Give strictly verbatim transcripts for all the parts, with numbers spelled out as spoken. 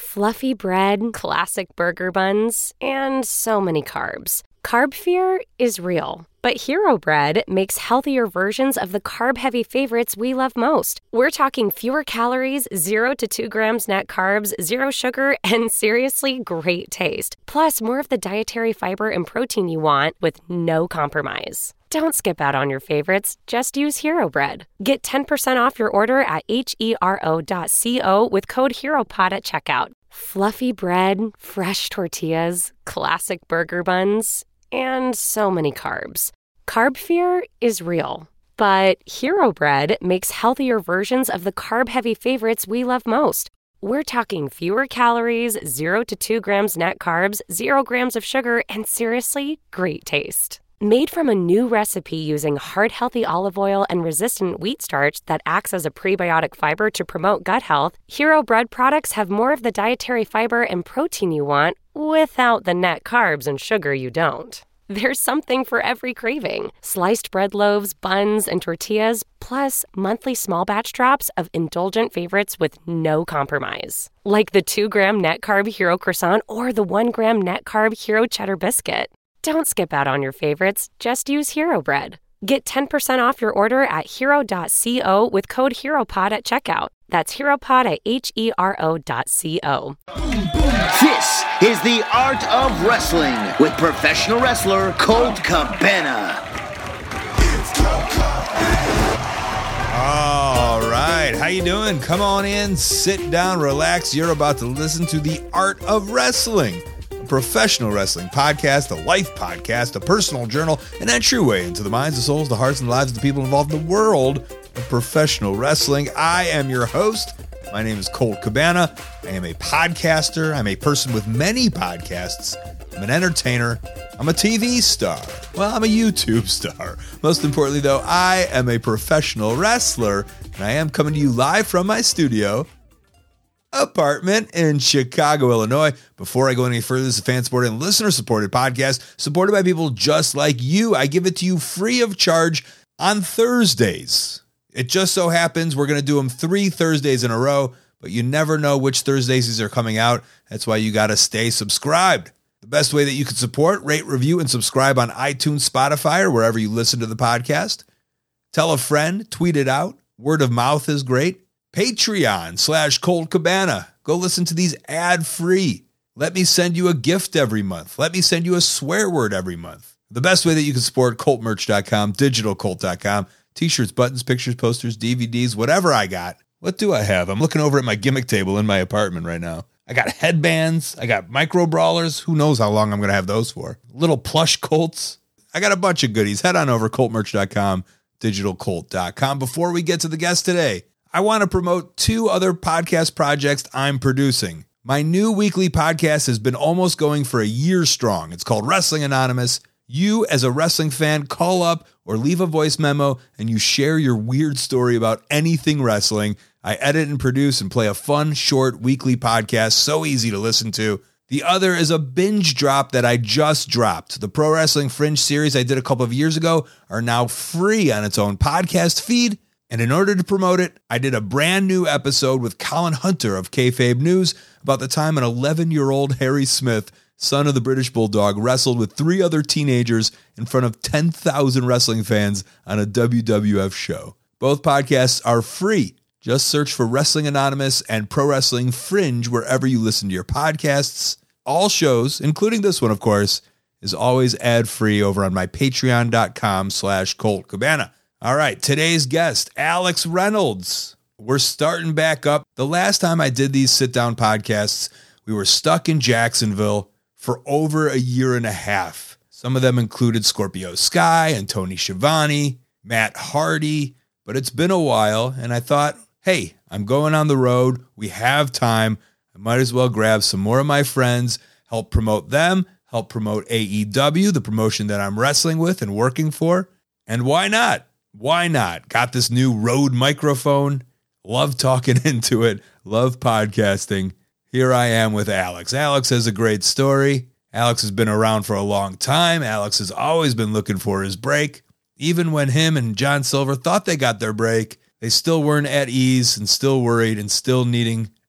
fluffy bread, classic burger buns, and so many carbs. Carb fear is real, but Hero Bread makes healthier versions of the carb-heavy favorites we love most. We're talking fewer calories, zero to two grams net carbs, zero sugar, and seriously great taste. Plus, more of the dietary fiber and protein you want with no compromise. Don't skip out on your favorites. Just use Hero Bread. Get ten percent off your order at hero dot co with code HEROPOD at checkout. Fluffy bread, fresh tortillas, classic burger buns, and so many carbs. Carb fear is real, but Hero Bread makes healthier versions of the carb-heavy favorites we love most. We're talking fewer calories, zero to two grams net carbs, zero grams of sugar, and seriously, great taste. Made from a new recipe using heart-healthy olive oil and resistant wheat starch that acts as a prebiotic fiber to promote gut health, Hero Bread products have more of the dietary fiber and protein you want without the net carbs and sugar you don't. There's something for every craving. Sliced bread loaves, buns, and tortillas, plus monthly small batch drops of indulgent favorites with no compromise. Like the two gram net carb Hero Croissant or the one gram net carb Hero Cheddar Biscuit. Don't skip out on your favorites. Just use Hero Bread. Get ten percent off your order at hero dot co with code HEROPOD at checkout. That's HEROPOD at H E R O dot co. This is the Art of Wrestling with professional wrestler Colt Cabana. All right, how you doing? Come on in, sit down, relax. You're about to listen to the Art of Wrestling, a professional wrestling podcast, a life podcast, a personal journal, an entryway into the minds, the souls, the hearts, and the lives of the people involved in the world of professional wrestling. I am your host. My name is Colt Cabana. I am a podcaster. I'm a person with many podcasts. I'm an entertainer. I'm a T V star. Well, I'm a YouTube star. Most importantly, though, I am a professional wrestler, and I am coming to you live from my studio apartment in Chicago, Illinois. Before I go any further, this is a fan-supported and listener-supported podcast supported by people just like you. I give it to you free of charge on Thursdays. It just so happens we're going to do them three Thursdays in a row, but you never know which Thursdays these are coming out. That's why you got to stay subscribed. The best way that you can support, rate, review, and subscribe on iTunes, Spotify, or wherever you listen to the podcast. Tell a friend, tweet it out. Word of mouth is great. Patreon slash Colt Cabana. Go listen to these ad-free. Let me send you a gift every month. Let me send you a swear word every month. The best way that you can support, colt merch dot com, digital colt dot com. T-shirts, buttons, pictures, posters, D V Ds, whatever I got. What do I have? I'm looking over at my gimmick table in my apartment right now. I got headbands. I got micro brawlers. Who knows how long I'm going to have those for. Little plush Colts. I got a bunch of goodies. Head on over, colt merch dot com, digital colt dot com. Before we get to the guest today, I want to promote two other podcast projects I'm producing. My new weekly podcast has been almost going for a year strong. It's called Wrestling Anonymous. You, as a wrestling fan, call up or leave a voice memo and you share your weird story about anything wrestling. I edit and produce and play a fun, short, weekly podcast, so easy to listen to. The other is a binge drop that I just dropped. The Pro Wrestling Fringe series I did a couple of years ago are now free on its own podcast feed. And in order to promote it, I did a brand new episode with Colin Hunter of Kayfabe News about the time an eleven-year-old Harry Smith, son of the British Bulldog, wrestled with three other teenagers in front of ten thousand wrestling fans on a W W F show. Both podcasts are free. Just search for Wrestling Anonymous and Pro Wrestling Fringe wherever you listen to your podcasts. All shows, including this one, of course, is always ad-free over on my patreon dot com slash Colt Cabana. All right, today's guest, Alex Reynolds. We're starting back up. The last time I did these sit-down podcasts, we were stuck in Jacksonville for over a year and a half. Some of them included Scorpio Sky and Tony Schiavone, Matt Hardy, but it's been a while, and I thought, hey, I'm going on the road. We have time. I might as well grab some more of my friends, help promote them, help promote A E W, the promotion that I'm wrestling with and working for. And why not? Why not? Got this new Rode microphone. Love talking into it. Love podcasting. Here I am with Alex. Alex has a great story. Alex has been around for a long time. Alex has always been looking for his break. Even when him and John Silver thought they got their break, they still weren't at ease and still worried and still needing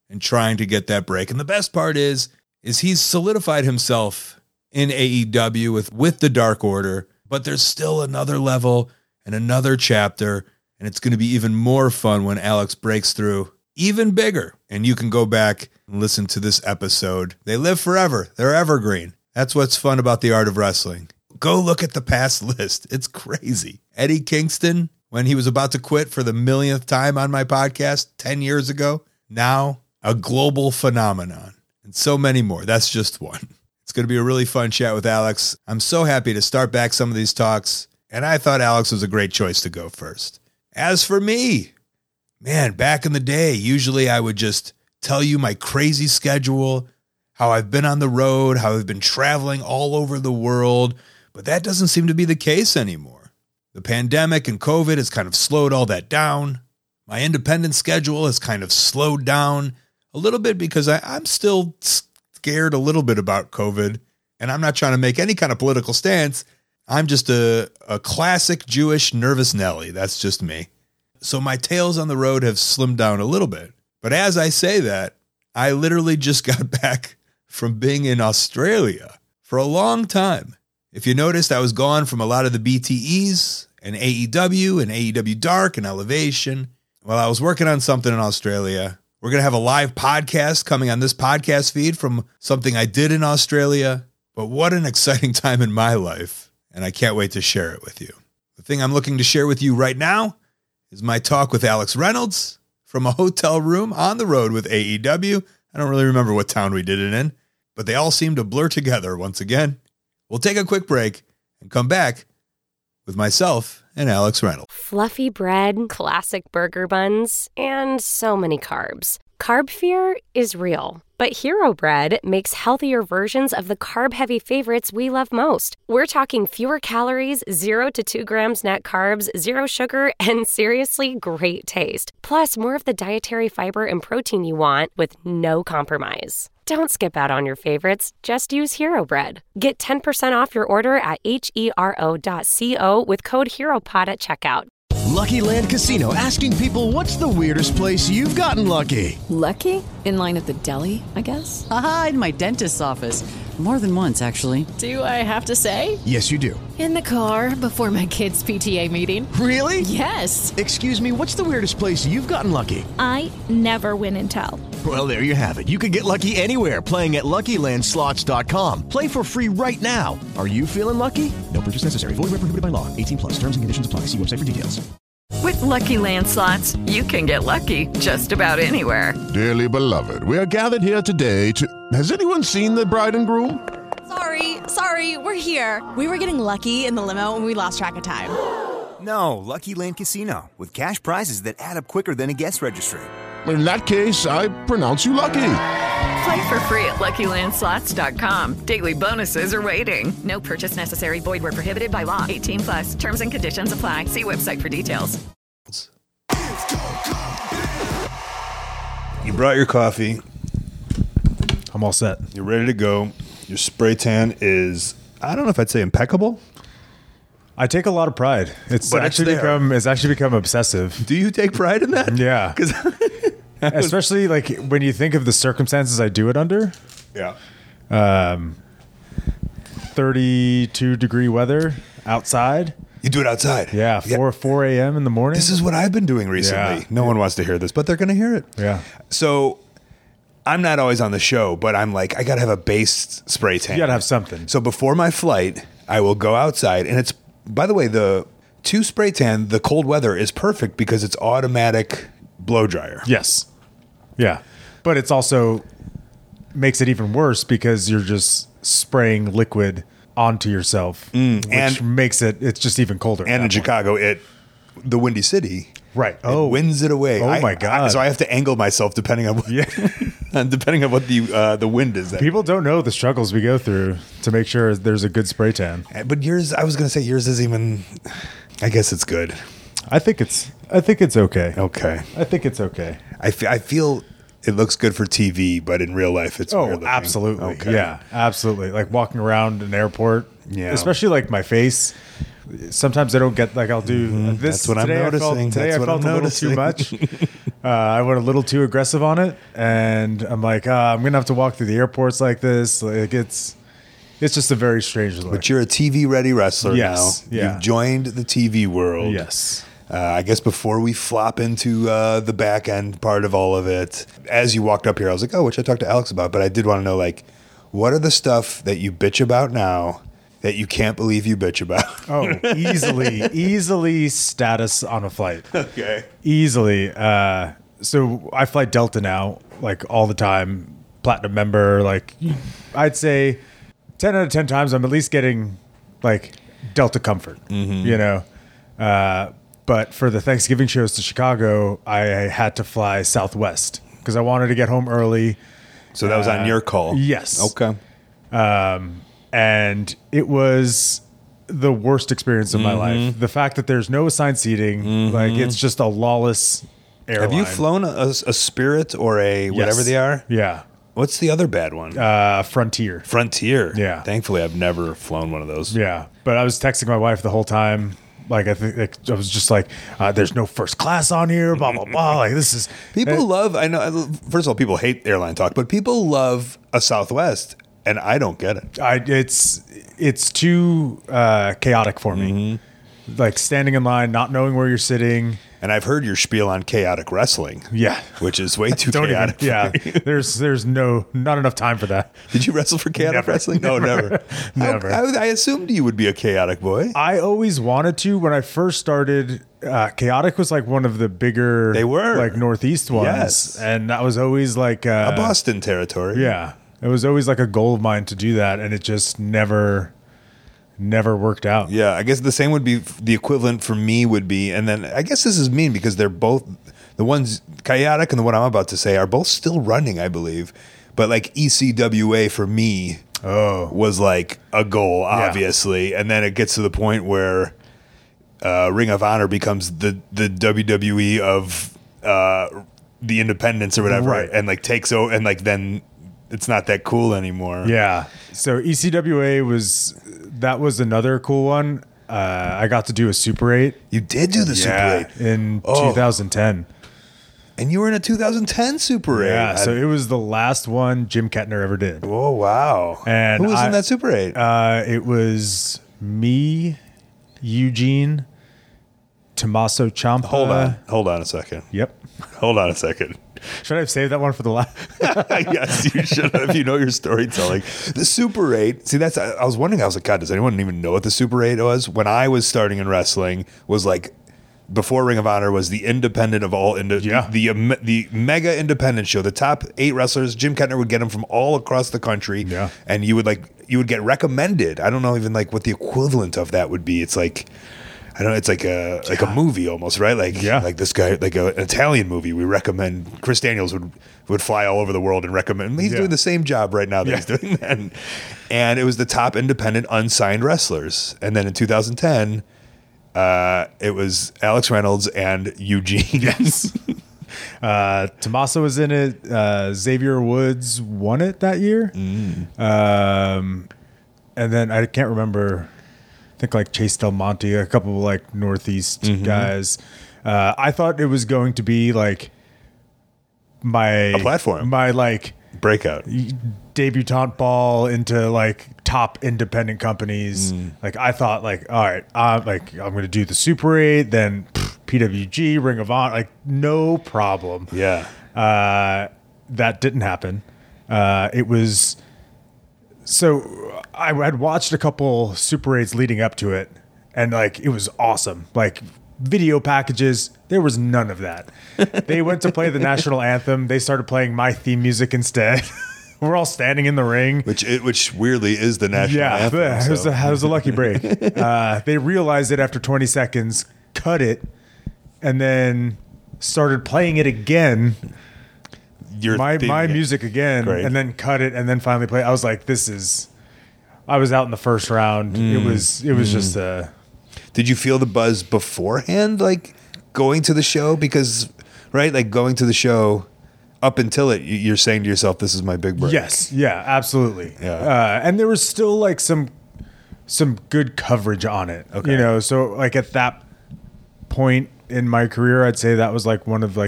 and trying to get that break. And the best part is, is he's solidified himself in A E W with, with the Dark Order, but there's still another level and another chapter, and it's going to be even more fun when Alex breaks through even bigger. And you can go back and listen to this episode. They live forever. They're evergreen. That's what's fun about the art of wrestling. Go look at the past list. It's crazy. Eddie Kingston, when he was about to quit for the millionth time on my podcast ten years ago, now a global phenomenon, and so many more. That's just one. It's going to be a really fun chat with Alex. I'm so happy to start back some of these talks, and I thought Alex was a great choice to go first. As for me, man, back in the day, usually I would just tell you my crazy schedule, how I've been on the road, how I've been traveling all over the world, but that doesn't seem to be the case anymore. The pandemic and COVID has kind of slowed all that down. My independent schedule has kind of slowed down a little bit because I, I'm still scared a little bit about COVID, and I'm not trying to make any kind of political stance. I'm just a, a classic Jewish nervous Nelly. That's just me. So my tales on the road have slimmed down a little bit. But as I say that, I literally just got back from being in Australia for a long time. If you noticed, I was gone from a lot of the B T Es and A E W and A E W Dark and Elevation. Well, I was working on something in Australia. We're going to have a live podcast coming on this podcast feed from something I did in Australia. But what an exciting time in my life, and I can't wait to share it with you. The thing I'm looking to share with you right now is my talk with Alex Reynolds from a hotel room on the road with A E W. I don't really remember what town we did it in, but they all seem to blur together once again. We'll take a quick break and come back with myself and Alex Reynolds. Fluffy bread, classic burger buns, and so many carbs. Carb fear is real, but Hero Bread makes healthier versions of the carb-heavy favorites we love most. We're talking fewer calories, zero to two grams net carbs, zero sugar, and seriously great taste. Plus, more of the dietary fiber and protein you want with no compromise. Don't skip out on your favorites. Just use Hero Bread. Get ten percent off your order at H E R O dot co with code HEROPOD at checkout. Lucky Land Casino, asking people, what's the weirdest place you've gotten lucky? Lucky? In line at the deli, I guess? Aha, in my dentist's office. More than once, actually. Do I have to say? Yes, you do. In the car before my kids' P T A meeting. Really? Yes. Excuse me, what's the weirdest place you've gotten lucky? I never win and tell. Well, there you have it. You can get lucky anywhere, playing at Lucky Land Slots dot com. Play for free right now. Are you feeling lucky? No purchase necessary. Void where prohibited by law. eighteen plus. Terms and conditions apply. See website for details. With Lucky Land Slots, you can get lucky just about anywhere. Dearly beloved, we are gathered here today to... Has anyone seen the bride and groom? Sorry, sorry, we're here. We were getting lucky in the limo and we lost track of time. No, Lucky Land Casino, with cash prizes that add up quicker than a guest registry. In that case, I pronounce you lucky. Play for free at Lucky Land Slots dot com. Daily bonuses are waiting. No purchase necessary. Void where prohibited by law. eighteen plus. Terms and conditions apply. See website for details. You brought your coffee. I'm all set. You're ready to go. Your spray tan is, I don't know if I'd say impeccable. I take a lot of pride. It's But actually it's there. become it's actually become obsessive. Do you take pride in that? Yeah. Because Especially like when you think of the circumstances I do it under. yeah. Um, thirty-two degree weather outside. You do it outside. Yeah, four four a.m. in the morning. This is what I've been doing recently. Yeah. No one wants to hear this, but they're going to hear it. Yeah. So I'm not always on the show, but I'm like, I got to have a base spray tan. You got to have something. So before my flight, I will go outside. And it's, by the way, the two spray tan, the cold weather is perfect because it's automatic blow dryer. Yes. Yeah. But it's also makes it even worse because you're just spraying liquid onto yourself, mm, which and, makes it, it's just even colder. And in point. Chicago, it, the Windy City. Right. Oh, it winds it away. Oh I, my God. I, so I have to angle myself depending on what, yeah. depending on what the uh, the wind is. That People don't know the struggles we go through to make sure there's a good spray tan. But yours, I was going to say yours is even, I guess it's good. I think it's, I think it's okay. Okay. I think it's okay. I, f- I feel it looks good for T V, but in real life, it's oh, weird looking. absolutely. Okay. Yeah, absolutely. Like walking around an airport, yeah. Especially like my face. Sometimes I don't get like I'll do mm-hmm. this. That's what today I'm noticing. I felt, today That's I what felt I'm a little noticing. too much. Uh, I went a little too aggressive on it, and I'm like, uh, I'm gonna have to walk through the airports like this. Like it's, it's just a very strange look. But you're a T V ready wrestler yes, now. Yeah. You've joined the T V world. Yes. Uh, I guess before we flop into uh, the back end part of all of it, as you walked up here, I was like, oh, which I talked to Alex about, but I did want to know, like, what are the stuff that you bitch about now that you can't believe you bitch about? Oh, easily, easily status on a flight. Okay. Easily. Uh, so I fly Delta now, like all the time, platinum member. Like I'd say ten out of ten times I'm at least getting like Delta comfort, mm-hmm. you know? Uh, but for the Thanksgiving shows to Chicago, I had to fly Southwest because I wanted to get home early. So that was on uh, your call? Yes. Okay. Um, and it was the worst experience of my Mm-hmm. life. The fact that there's no assigned seating, Mm-hmm. like it's just a lawless airline. Have you flown a, a Spirit or a whatever Yes. they are? Yeah. What's the other bad one? Uh, Frontier. Frontier. Yeah. Thankfully, I've never flown one of those. Yeah. But I was texting my wife the whole time. Like, I think like, I was just like, uh, there's no first class on here, blah, blah, blah. Like, this is. People and, love, I know, first of all, people hate airline talk, but people love a Southwest, and I don't get it. I, it's, it's too uh, chaotic for me. Mm-hmm. Like, standing in line, not knowing where you're sitting. And I've heard your spiel on chaotic wrestling. Yeah. Which is way too Don't chaotic. even, yeah. There's there's no not enough time for that. Did you wrestle for chaotic Never. wrestling? No, never. Never. I, I, I assumed you would be a chaotic boy. I always wanted to. When I first started, uh, chaotic was like one of the bigger They were. like Northeast ones. Yes. And that was always like uh, a Boston territory. Yeah. It was always like a goal of mine to do that, and it just never never worked out. Yeah, I guess the same would be the equivalent for me would be, and then I guess this is mean because they're both, the ones, chaotic and the one I'm about to say are both still running, I believe. But like E C W A for me oh. was like a goal, obviously. Yeah. And then it gets to the point where uh, Ring of Honor becomes the, the W W E of uh, the independents or whatever. Right. And like takes over, and like then it's not that cool anymore. Yeah. So E C W A was, that was another cool one. Uh, I got to do a Super eight. You did do the yeah, Super eight in oh. two thousand ten. And you were in a two thousand ten Super eight. Yeah, so it was the last one Jim Kettner ever did. Oh, wow. And who was I, in that Super eight? Uh, it was me, Eugene, Tommaso Ciampa. Hold on. Hold on a second. Yep. Hold on a second. Should I have saved that one for the last? Yes, you should have. You know your storytelling. The Super eight. See, that's. I, I was wondering. I was like, God, does anyone even know what the Super eight was? When I was starting in wrestling, was like before Ring of Honor was the independent of all. Indi- yeah. The the, the mega independent show. The top eight wrestlers. Jim Kettner would get them from all across the country. Yeah. And you would like you would get recommended. I don't know even like what the equivalent of that would be. It's like. I don't know. It's like a like a movie almost, right? Like yeah. like this guy, like a, an Italian movie. We recommend Chris Daniels would would fly all over the world and recommend. He's yeah. doing the same job right now that yeah. he's doing then. And it was the top independent unsigned wrestlers. And then in two thousand ten, uh, it was Alex Reynolds and Eugene. Yes. uh, Tommaso was in it. Uh, Xavier Woods won it that year. Mm. Um, and then I can't remember. I think like Chase Del Monte, a couple of like Northeast mm-hmm. guys. Uh, I thought it was going to be like my a platform, my like breakout debutante ball into like top independent companies. Mm. Like I thought, like all right, I'm like I'm going to do the Super eight, then pff, P W G, Ring of Honor, like no problem. Yeah, uh, that didn't happen. Uh, it was. So I had watched a couple Super eights leading up to it, and like it was awesome. Like video packages, there was none of that. They went to play the national anthem. They started playing my theme music instead. We're all standing in the ring, which it, which weirdly is the national yeah, anthem. Yeah, so. it, was a, it was a lucky break. uh, they realized it after twenty seconds, cut it, and then started playing it again. Your my my it. music again, Great. and then cut it, and then finally play. I was like, "This is." I was out in the first round. Mm. It was it was mm. just a. Did you feel the buzz beforehand, like going to the show? Because right, like going to the show, up until it, you're saying to yourself, "This is my big break." Yes, yeah, absolutely. Yeah, uh, and there was still like some some good coverage on it. Okay. You know, so like at that point in my career, I'd say that was like one of like the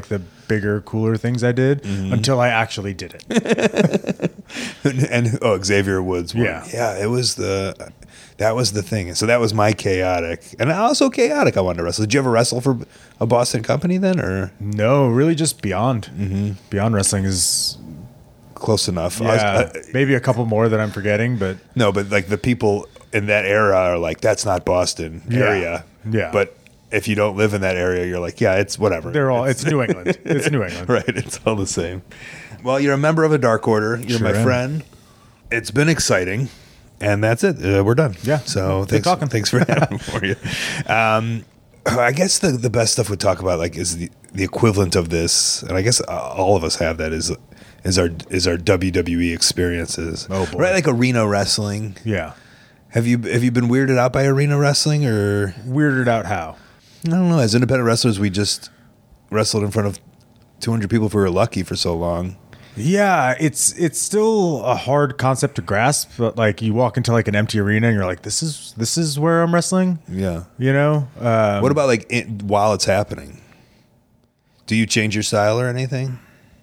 bigger, cooler things I did mm-hmm. until I actually did it. and, and oh, Xavier Woods. Won. Yeah. Yeah, it was the, that was the thing. So that was my chaotic. And also chaotic I wanted to wrestle. Did you ever wrestle for a Boston company then? Or no, really just Beyond. Mm-hmm. Beyond Wrestling is close enough. Yeah, I was, uh, maybe a couple more that I'm forgetting, but. No, but like the people in that era are like, that's not Boston area. Yeah. yeah. But if you don't live in that area, you're like, yeah, it's whatever. They're all, it's, it's New England. It's New England. Right. It's all the same. Well, you're a member of a Dark Order. You're sure my am. friend. It's been exciting. And that's it. Uh, we're done. Yeah. So thanks, talking. thanks for having for you. Um, I guess the, the best stuff we talk about like is the, the equivalent of this, and I guess all of us have that is is our is our W W E experiences. Oh boy. Right, like arena wrestling. Yeah. Have you have you been weirded out by arena wrestling or weirded out how? I don't know. As independent wrestlers, we just wrestled in front of two hundred people if we were lucky for so long. Yeah, it's it's still a hard concept to grasp, but like you walk into like an empty arena and you're like, this is this is where I'm wrestling. Yeah, you know. Um, what about like it, while it's happening? Do you change your style or anything?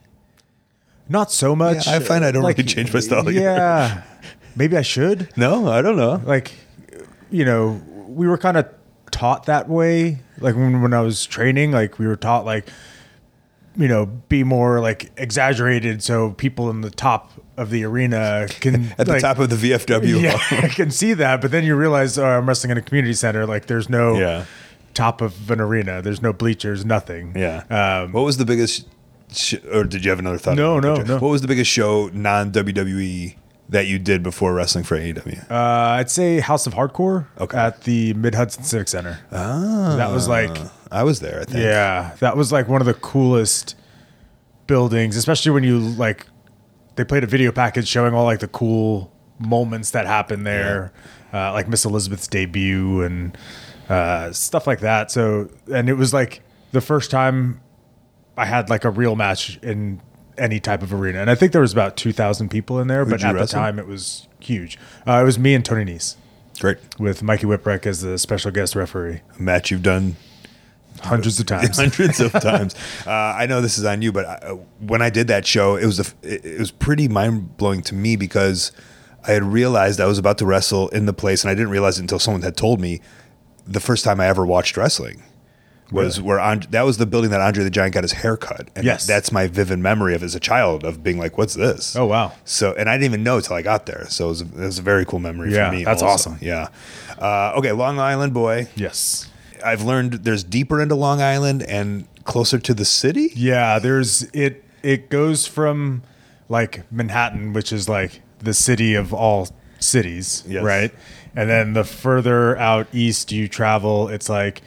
Not so much. Yeah, I find I don't like, really change my style. Yeah, maybe I should. No, I don't know. Like, you know, we were kind of taught that way. Like when when I was training, like we were taught like. You know, be more like exaggerated so people in the top of the arena can at the like, top of the V F W yeah, can see that. But then you realize, oh, I'm wrestling in a community center. Like there's no yeah. top of an arena. There's no bleachers, nothing. Yeah. Um, what was the biggest, sh- or did you have another thought? No, no, no. What was the biggest show non W W E that you did before wrestling for A E W? Uh, I'd say House of Hardcore okay. at the Mid Hudson Civic Center. Ah, that was like I was there. I think. Yeah, that was like one of the coolest buildings, especially when you like they played a video package showing all like the cool moments that happened there, yeah. uh, like Miss Elizabeth's debut and uh, stuff like that. So, and it was like the first time I had like a real match in any type of arena, and I think there was about two thousand people in there. Who'd but at wrestle? the time, it was huge. Uh, it was me and Tony Nese. Great, with Mikey Whipwreck as the special guest referee. A match you've done. Hundreds of times. Hundreds of times. Uh, I know this is on you, but I, when I did that show, it was a, it, it was pretty mind blowing to me because I had realized I was about to wrestle in the place, and I didn't realize it until someone had told me the first time I ever watched wrestling was really? where And- that was the building that Andre the Giant got his hair cut. And yes, that's my vivid memory of as a child of being like, "What's this?" Oh wow! So, and I didn't even know until I got there. So it was, it was a very cool memory yeah, for me. That's also. awesome. Yeah. Uh, okay, Long Island boy. Yes. I've learned there's deeper into Long Island and closer to the city. Yeah, there's it. It goes from like Manhattan, which is like the city of all cities, yes. right? And then the further out east you travel, it's like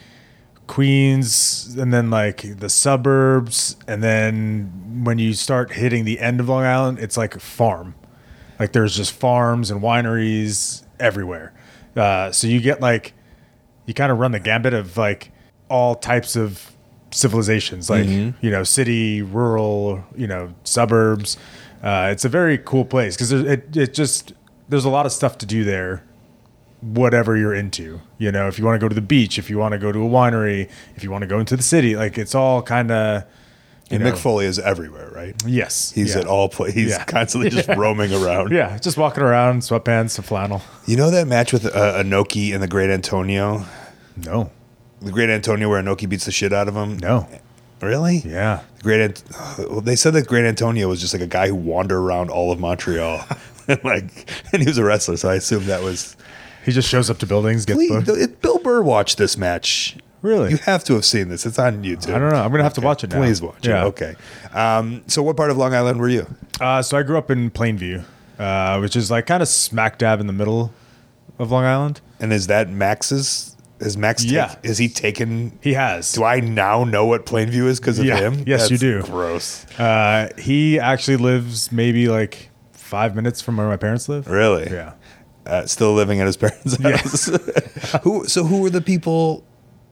Queens, and then like the suburbs, and then when you start hitting the end of Long Island, it's like a farm. Like there's just farms and wineries everywhere. Uh, so you get like. You kind of run the gambit of like all types of civilizations, like, mm-hmm. you know, city, rural, you know, suburbs. Uh, it's a very cool place because it, it just, there's a lot of stuff to do there, whatever you're into. You know, if you want to go to the beach, if you want to go to a winery, if you want to go into the city, like it's all kind of. And know. Mick Foley is everywhere, right? Yes. He's yeah. at all places. He's yeah. constantly just yeah. roaming around. Yeah, just walking around, sweatpants, a flannel. You know that match with uh, Inoki and the Great Antonio? No. The Great Antonio where Inoki beats the shit out of him? No. Really? Yeah. The Great Ant- well, they said that Great Antonio was just like a guy who wandered around all of Montreal. and like, and he was a wrestler, so I assumed that was... He just shows up to buildings, gets Please, booked. Bill Burr watched this match. Really? You have to have seen this. It's on YouTube. I don't know. I'm going to have okay. to watch it now. Please watch yeah. it. Okay. Um, so what part of Long Island were you? Uh, so I grew up in Plainview, uh, which is like kind of smack dab in the middle of Long Island. And is that Max's? Is Max? Yeah. Take, is he taken? He has. Do I now know what Plainview is because of yeah. him? Yes, That's you do. Gross. Uh, he actually lives maybe like five minutes from where my parents live. Really? Yeah. Uh, still living at his parents' house. Yes. who? So who were the people?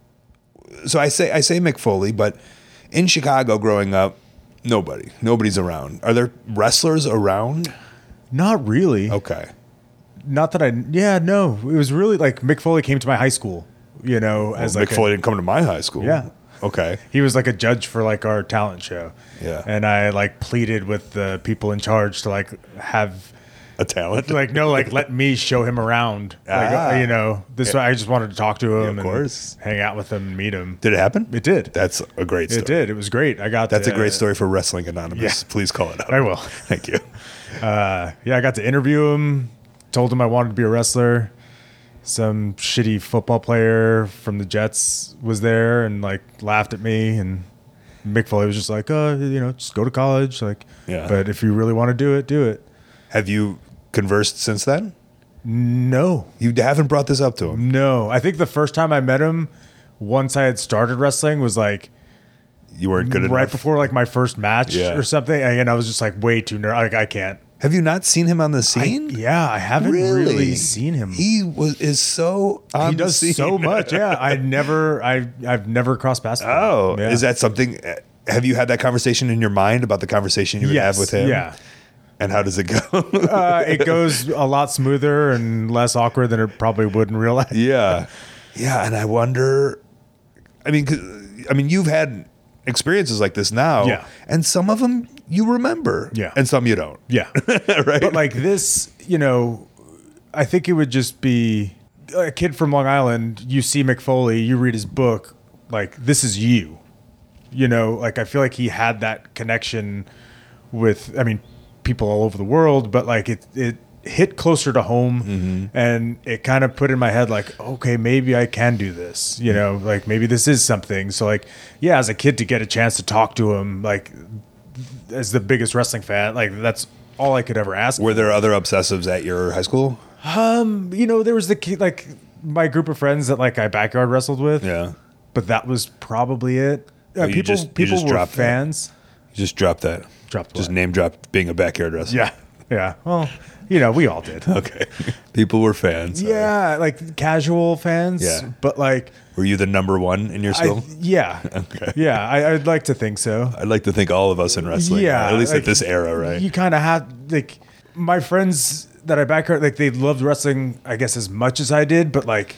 So I say I say Mick Foley, but in Chicago growing up, nobody, nobody's around. Are there wrestlers around? Not really. Okay. Not that I. Yeah, no. It was really like Mick Foley came to my high school. You know, as well, like Mick Foley didn't come to my high school. Yeah. Okay. He was like a judge for like our talent show. Yeah. And I like pleaded with the people in charge to like have a talent. Like, no, like let me show him around. Like, Ah. you know, this I just wanted to talk to him of and course. hang out with him and meet him. Did it happen? It did. That's a great story. It did. It was great. I got That's to, a great story for Wrestling Anonymous. Yeah. Please call it out. I will. Thank you. Uh, yeah, I got to interview him. Told him I wanted to be a wrestler. Some shitty football player from the Jets was there and like laughed at me. And Mick Foley was just like, "Oh, you know, just go to college." Like, Yeah. But if you really want to do it, do it. Have you conversed since then? No. You haven't brought this up to him? No. I think the first time I met him, once I had started wrestling, was like you weren't good enough. Right before like my first match Yeah. or something. And I was just like way too nervous. Like, I can't. Have you not seen him on the scene? I, yeah, I haven't really? Really? seen him. He was is so on he the does scene. so much. Yeah, I never, I, I've never crossed paths. with him. Oh, Yeah. is that something? Have you had that conversation in your mind about the conversation you would Yes, have with him? yeah. And how does it go? uh, it goes a lot smoother and less awkward than it probably would in real life. Yeah, yeah, and I wonder. I mean, 'cause- I mean, you've had experiences like this now, Yeah. and some of them you remember, Yeah. and some you don't. Yeah. Right. But like this, you know, I think it would just be a kid from Long Island. You see Mick Foley, you read his book, like this is you. You know, like I feel like he had that connection with, I mean, people all over the world, but like it, it hit closer to home, Mm-hmm. and it kind of put in my head like, okay, maybe I can do this. You know, like maybe this is something. So like, yeah, as a kid to get a chance to talk to him, like as the biggest wrestling fan, like that's all I could ever ask. Were there other obsessives at your high school? Um, you know, there was the kid, like my group of friends that like I backyard wrestled with. Yeah, but that was probably it. Uh, Oh, you people, just- you people just were dropped that. fans. You just dropped that. Dropped Just what? name dropped being a backyard wrestler. Yeah, yeah. Well, you know, we all did. Okay. People were fans. Yeah, like casual fans. Yeah. But like, Were you the number one in your I, school? yeah, Okay. yeah. I, I'd like to think so. I'd like to think all of us in wrestling. Yeah, are, at least like, at this era, right? You kind of had like my friends that I backyard, like they loved wrestling, I guess, as much as I did, but like,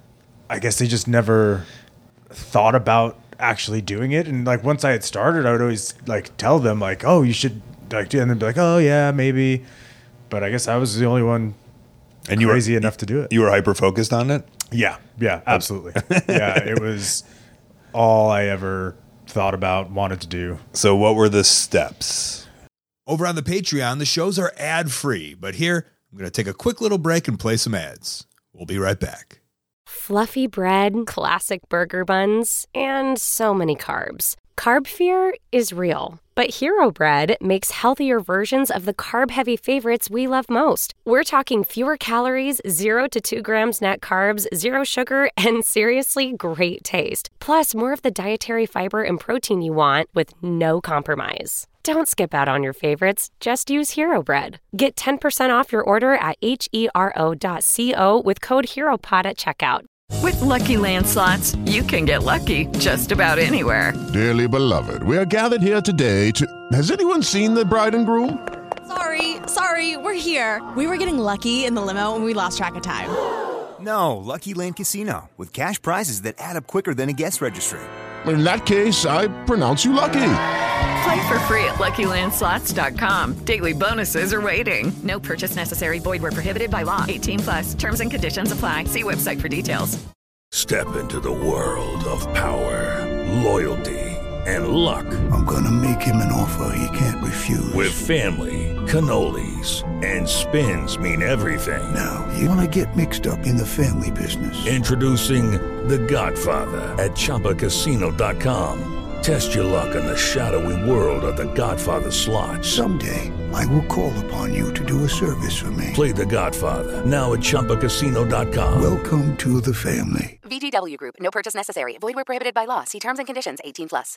I guess they just never thought about actually doing it. And like once I had started, I would always like tell them like, oh, you should like do it. And they'd be like, oh yeah, maybe. But I guess I was the only one and you crazy were, enough to do it. You were hyper focused on it? Yeah, yeah, absolutely. Yeah, it was all I ever thought about, wanted to do. So what were the steps? Over on the Patreon, the shows are ad-free, but here I'm going to take a quick little break and play some ads. We'll be right back. Fluffy bread, classic burger buns, and so many carbs. Carb fear is real, but Hero Bread makes healthier versions of the carb-heavy favorites we love most. We're talking fewer calories, zero to two grams net carbs, zero sugar, and seriously great taste. Plus, more of the dietary fiber and protein you want with no compromise. Don't skip out on your favorites. Just use Hero Bread. Get ten percent off your order at hero dot co with code HEROPOD at checkout. With Lucky Land Slots, you can get lucky just about anywhere. Dearly beloved, we are gathered here today to... Has anyone seen the bride and groom? Sorry, sorry, we're here. We were getting lucky in the limo and we lost track of time. No, Lucky Land Casino, with cash prizes that add up quicker than a guest registry. In that case, I pronounce you lucky. Play for free at lucky land slots dot com. Daily bonuses are waiting. No purchase necessary. Void where prohibited by law. eighteen plus. Terms and conditions apply. See website for details. Step into the world of power, loyalty, and luck. I'm gonna make him an offer he can't refuse. With family, cannolis, and spins mean everything. Now, you wanna get mixed up in the family business. Introducing The Godfather at Chumba Casino dot com. Test your luck in the shadowy world of The Godfather slot. Someday, I will call upon you to do a service for me. Play The Godfather, now at Chumba Casino dot com. Welcome to the family. V G W Group. No purchase necessary. Void where prohibited by law. See terms and conditions. eighteen plus.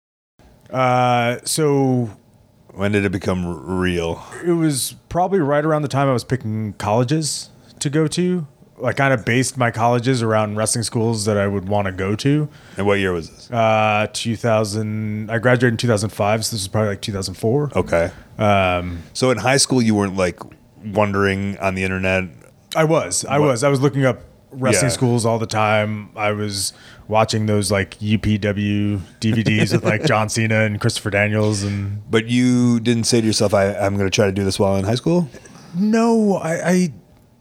Uh, so when did it become r- real? It was probably right around the time I was picking colleges to go to. I kind of based my colleges around wrestling schools that I would want to go to. And what year was this? Uh, two thousand. I graduated in two thousand five, so this was probably like two thousand four. Okay. Um, so in high school, you weren't like wondering on the internet. I was. I What? was. I was looking up wrestling Yeah. schools all the time. I was watching those like U P W D V Ds with like John Cena and Christopher Daniels. And But you didn't say to yourself, I, I'm going to try to do this while in high school? no, I, I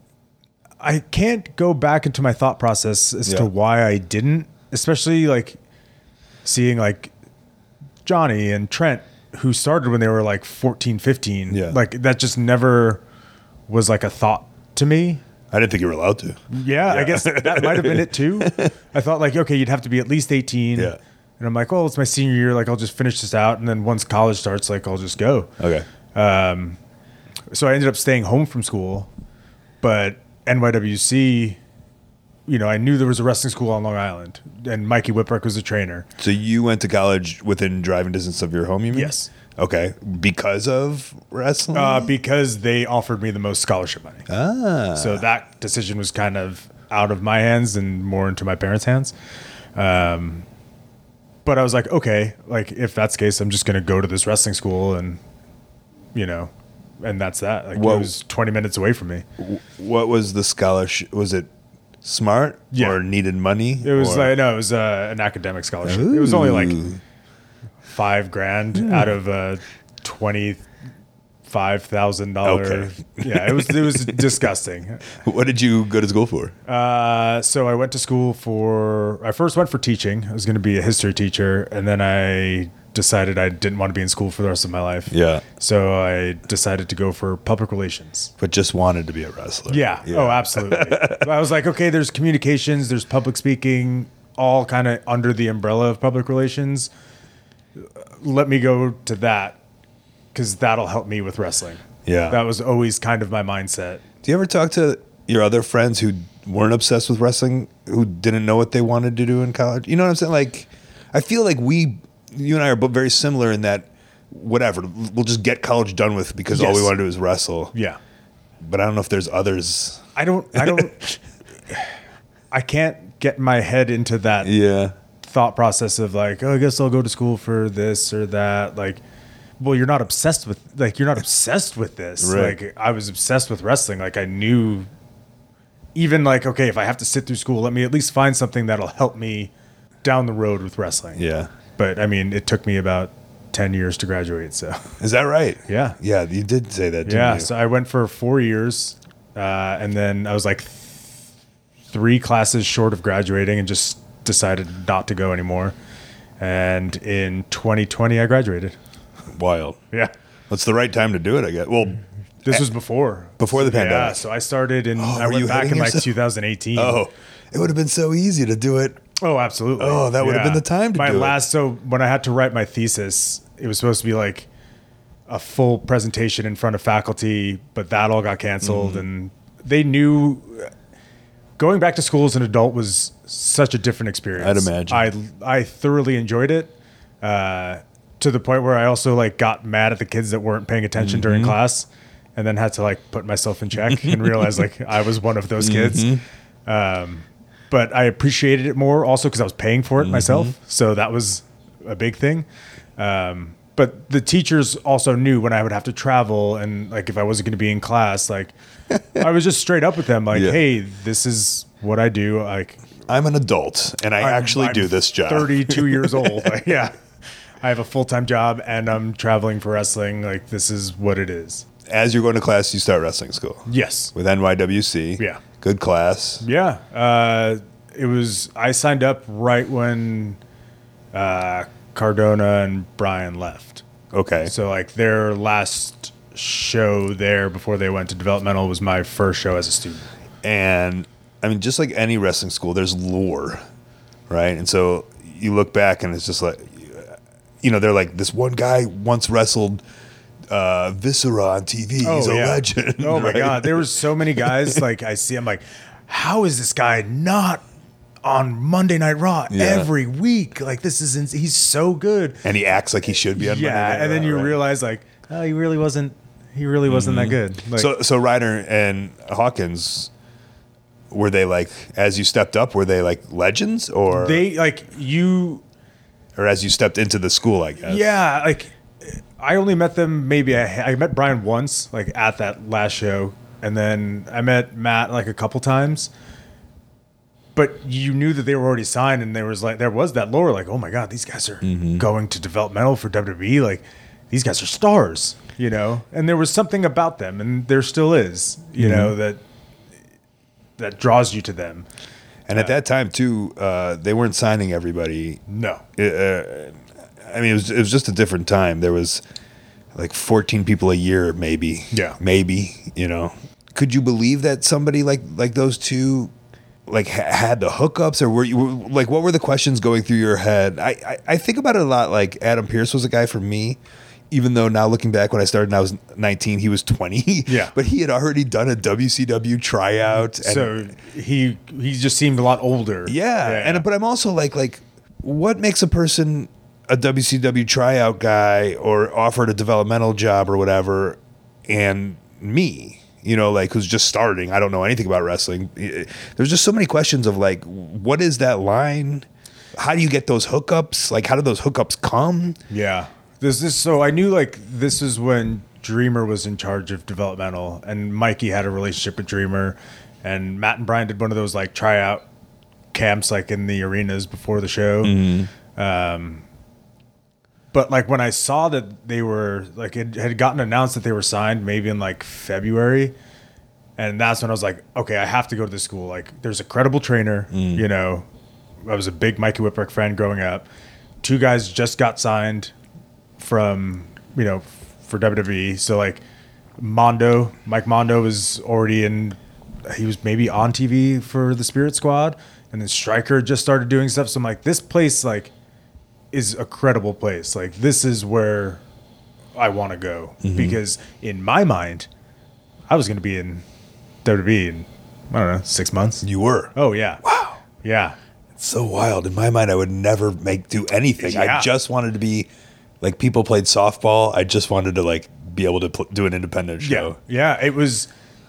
I can't go back into my thought process as Yeah. to why I didn't, especially like seeing like Johnny and Trent, who started when they were like fourteen, fifteen. Yeah. Like that just never was like a thought to me. I didn't think you were allowed to. Yeah, I guess that might have been it too. I thought like, okay, you'd have to be at least eighteen. Yeah. And I'm like, well, it's my senior year. Like, I'll just finish this out. And then once college starts, like, I'll just go. Okay. Um, so I ended up staying home from school. But N Y W C, you know, I knew there was a wrestling school on Long Island. And Mikey Whipwreck was a trainer. So you went to college within driving distance of your home, you mean? Yes. Okay. Because of wrestling? Uh, because they offered me the most scholarship money. Ah. So that decision was kind of out of my hands and more into my parents' hands. Um, but I was like, okay, like if that's the case, I'm just going to go to this wrestling school and, you know, and that's that. Like What- it was twenty minutes away from me. What was the scholarship? Was it smart Yeah. or needed money? It was or? like, no, it was uh, an academic scholarship. It was only like Ooh. five grand out of a twenty-five thousand dollars. Okay. Yeah, it was, it was disgusting. What did you go to school for? Uh, so I went to school for, I first went for teaching. I was going to be a history teacher. And then I decided I didn't want to be in school for the rest of my life. Yeah. So I decided to go for public relations. But just wanted to be a wrestler. Yeah. Oh, absolutely. I was like, okay, there's communications, there's public speaking, all kind of under the umbrella of public relations. Let me go to that because that'll help me with wrestling. Yeah. That was always kind of my mindset. Do you ever talk to your other friends who weren't obsessed with wrestling, who didn't know what they wanted to do in college? You know what I'm saying? Like, I feel like we, you and I are both very similar in that whatever, we'll just get college done with because all Yes. we want to do is wrestle. Yeah. But I don't know if there's others. I don't, I don't, I can't get my head into that Yeah. thought process of like, oh, I guess I'll go to school for this or that. Like, well, you're not obsessed with, like, you're not obsessed with this. Right. Like, I was obsessed with wrestling. Like, I knew, even like, okay, if I have to sit through school, let me at least find something that'll help me down the road with wrestling. Yeah. But I mean, it took me about ten years to graduate. So, Is that right? yeah. Yeah, you did say that, didn't Yeah. you? So I went for four years. Uh, and then I was like th- three classes short of graduating and just decided not to go anymore. And in twenty twenty, I graduated. Wild. Yeah. That's the right time to do it, I guess. Well, This was before. before the pandemic. Yeah. So I started in, I were you went back hating in like yourself? two thousand eighteen. Oh, it would have been so easy to do it. Oh, absolutely. Oh, that would have been the time to my do it. last, So when I had to write my thesis, it was supposed to be like a full presentation in front of faculty, but that all got canceled. Mm. And they knew going back to school as an adult was such a different experience. I'd imagine. I, I thoroughly enjoyed it uh, to the point where I also like got mad at the kids that weren't paying attention Mm-hmm. during class and then had to like put myself in check and realize like I was one of those kids. Mm-hmm. Um, but I appreciated it more also because I was paying for it Mm-hmm. myself. So that was a big thing. Um, but the teachers also knew when I would have to travel and like if I wasn't going to be in class, like I was just straight up with them like, Yeah. hey, this is what I do. Like I'm an adult and I I'm- actually I'm do this job. thirty-two years old. Like, yeah. I have a full-time job and I'm traveling for wrestling. Like this is what it is. As you're going to class, you start wrestling school. Yes. With N Y W C. Yeah. Good class. Yeah. Uh, it was, I signed up right when uh, Cardona and Brian left. Okay. So like their last show there before they went to developmental was my first show as a student. And I mean, just like any wrestling school, there's lore, right? And so you look back and it's just like, you know, they're like, this one guy once wrestled uh, Viscera on T V. He's a yeah. legend. Oh my right? God. There were so many guys, like I see, I'm like, how is this guy not on Monday Night Raw Yeah. every week? Like this is, ins- he's so good. And he acts like he should be on Yeah. Monday Night And then Raw, you right? realize like, oh, he really wasn't, he really wasn't that good. Like, so, so Ryder and Hawkins, were they like, as you stepped up, were they like legends or, they like you, or as you stepped into the school, I guess? yeah, like I only met them maybe I, I met Brian once, like at that last show, and then I met Matt like a couple times. but you knew that they were already signed, and there was like there was that lore, like, oh my god, these guys are Mm-hmm. going to developmental for W W E, like these guys are stars, you know. And there was something about them, and there still is, you Mhm. know, that that draws you to them. And at that time too, uh, they weren't signing everybody. No. Uh, I mean, it was it was just a different time. There was like fourteen people a year, maybe. Yeah. Maybe, you know. Could you believe that somebody like like those two like ha- had the hookups, or were you like what were the questions going through your head? I, I I think about it a lot. Like Adam Pearce was a guy for me. Even though now looking back, when I started, and I was nineteen, he was twenty. Yeah. But he had already done a W C W tryout. And So he he just seemed a lot older. Yeah, and but I'm also like like what makes a person a W C W tryout guy or offered a developmental job or whatever, and me, you know, like who's just starting. I don't know anything about wrestling. There's just so many questions of like, what is that line? How do you get those hookups? Like, how do those hookups come? Yeah. This is so I knew like this is when Dreamer was in charge of developmental, and Mikey had a relationship with Dreamer, and Matt and Brian did one of those like tryout camps like in the arenas before the show. Mm-hmm. Um, but like when I saw that they were like it had gotten announced that they were signed maybe in like February, and that's when I was like, okay, I have to go to this school. Like there's a credible trainer, Mm. you know. I was a big Mikey Whipwreck fan growing up. Two guys just got signed from, you know, for W W E. So like Mondo, Mike Mondo was already in, he was maybe on T V for the Spirit Squad, and then Stryker just started doing stuff. So I'm like, this place like is a credible place. Like this is where I want to go, Mhm. because in my mind, I was going to be in W W E in, I don't know, six months. You were. Oh yeah. Wow. Yeah. It's so wild. In my mind, I would never make do anything. Yeah. I just wanted to be like people played softball. I just wanted to like be able to pl- do an independent show. Yeah, yeah. It was.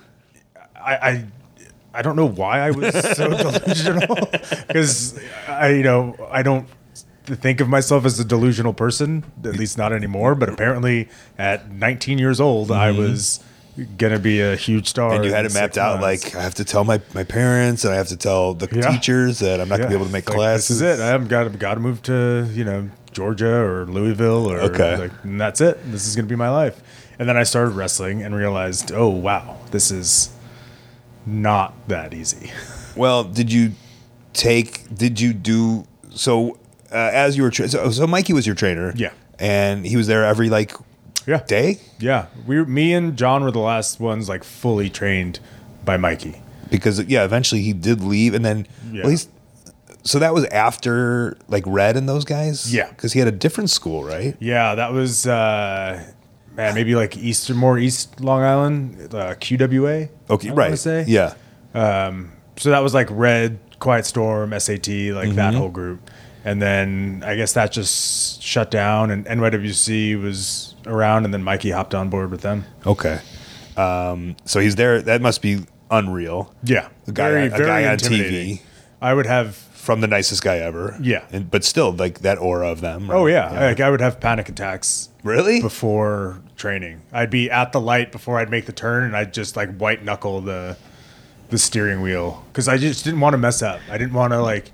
I I, I don't know why I was so delusional, because I you know I don't think of myself as a delusional person, at least not anymore. But apparently, at nineteen years old, I Mhm. was gonna be a huge star. And you had in it mapped six out months. like I have to tell my, my parents and I have to tell the Yeah. teachers that I'm not Yeah. gonna be able to make Like, classes. This is it. I've got to got to move to you know Georgia or Louisville or Okay. like, and that's it. This is gonna be my life. And then I started wrestling and realized, oh wow, this is not that easy. Well, did you take? Did you do so? Uh, as you were tra- so, so, Mikey was your trainer. Yeah. and he was there every like yeah day. Yeah, we were, me and John were the last ones like fully trained by Mikey, because yeah, eventually he did leave, and then Yeah. well, he's so that was after like Red and those guys. Yeah. because he had a different school, right? Yeah, that was uh, man, maybe like East or more East Long Island, uh, Q W A. Okay, I right. wanna say. Yeah. Um, so that was like Red, Quiet Storm, S A T, like that Mhm. whole group. And then I guess that just shut down, and N Y W C was around, and then Mikey hopped on board with them. Okay. Um, so he's there. That must be unreal. Yeah, a guy, very, a very guy on T intimidating. V. I would have from the nicest guy ever. Yeah. and, but still like that aura of them. right? Oh yeah. Like I would have panic attacks. Really? Before training, I'd be at the light before I'd make the turn, and I'd just like white knuckle the the steering wheel because I just didn't want to mess up. I didn't want to like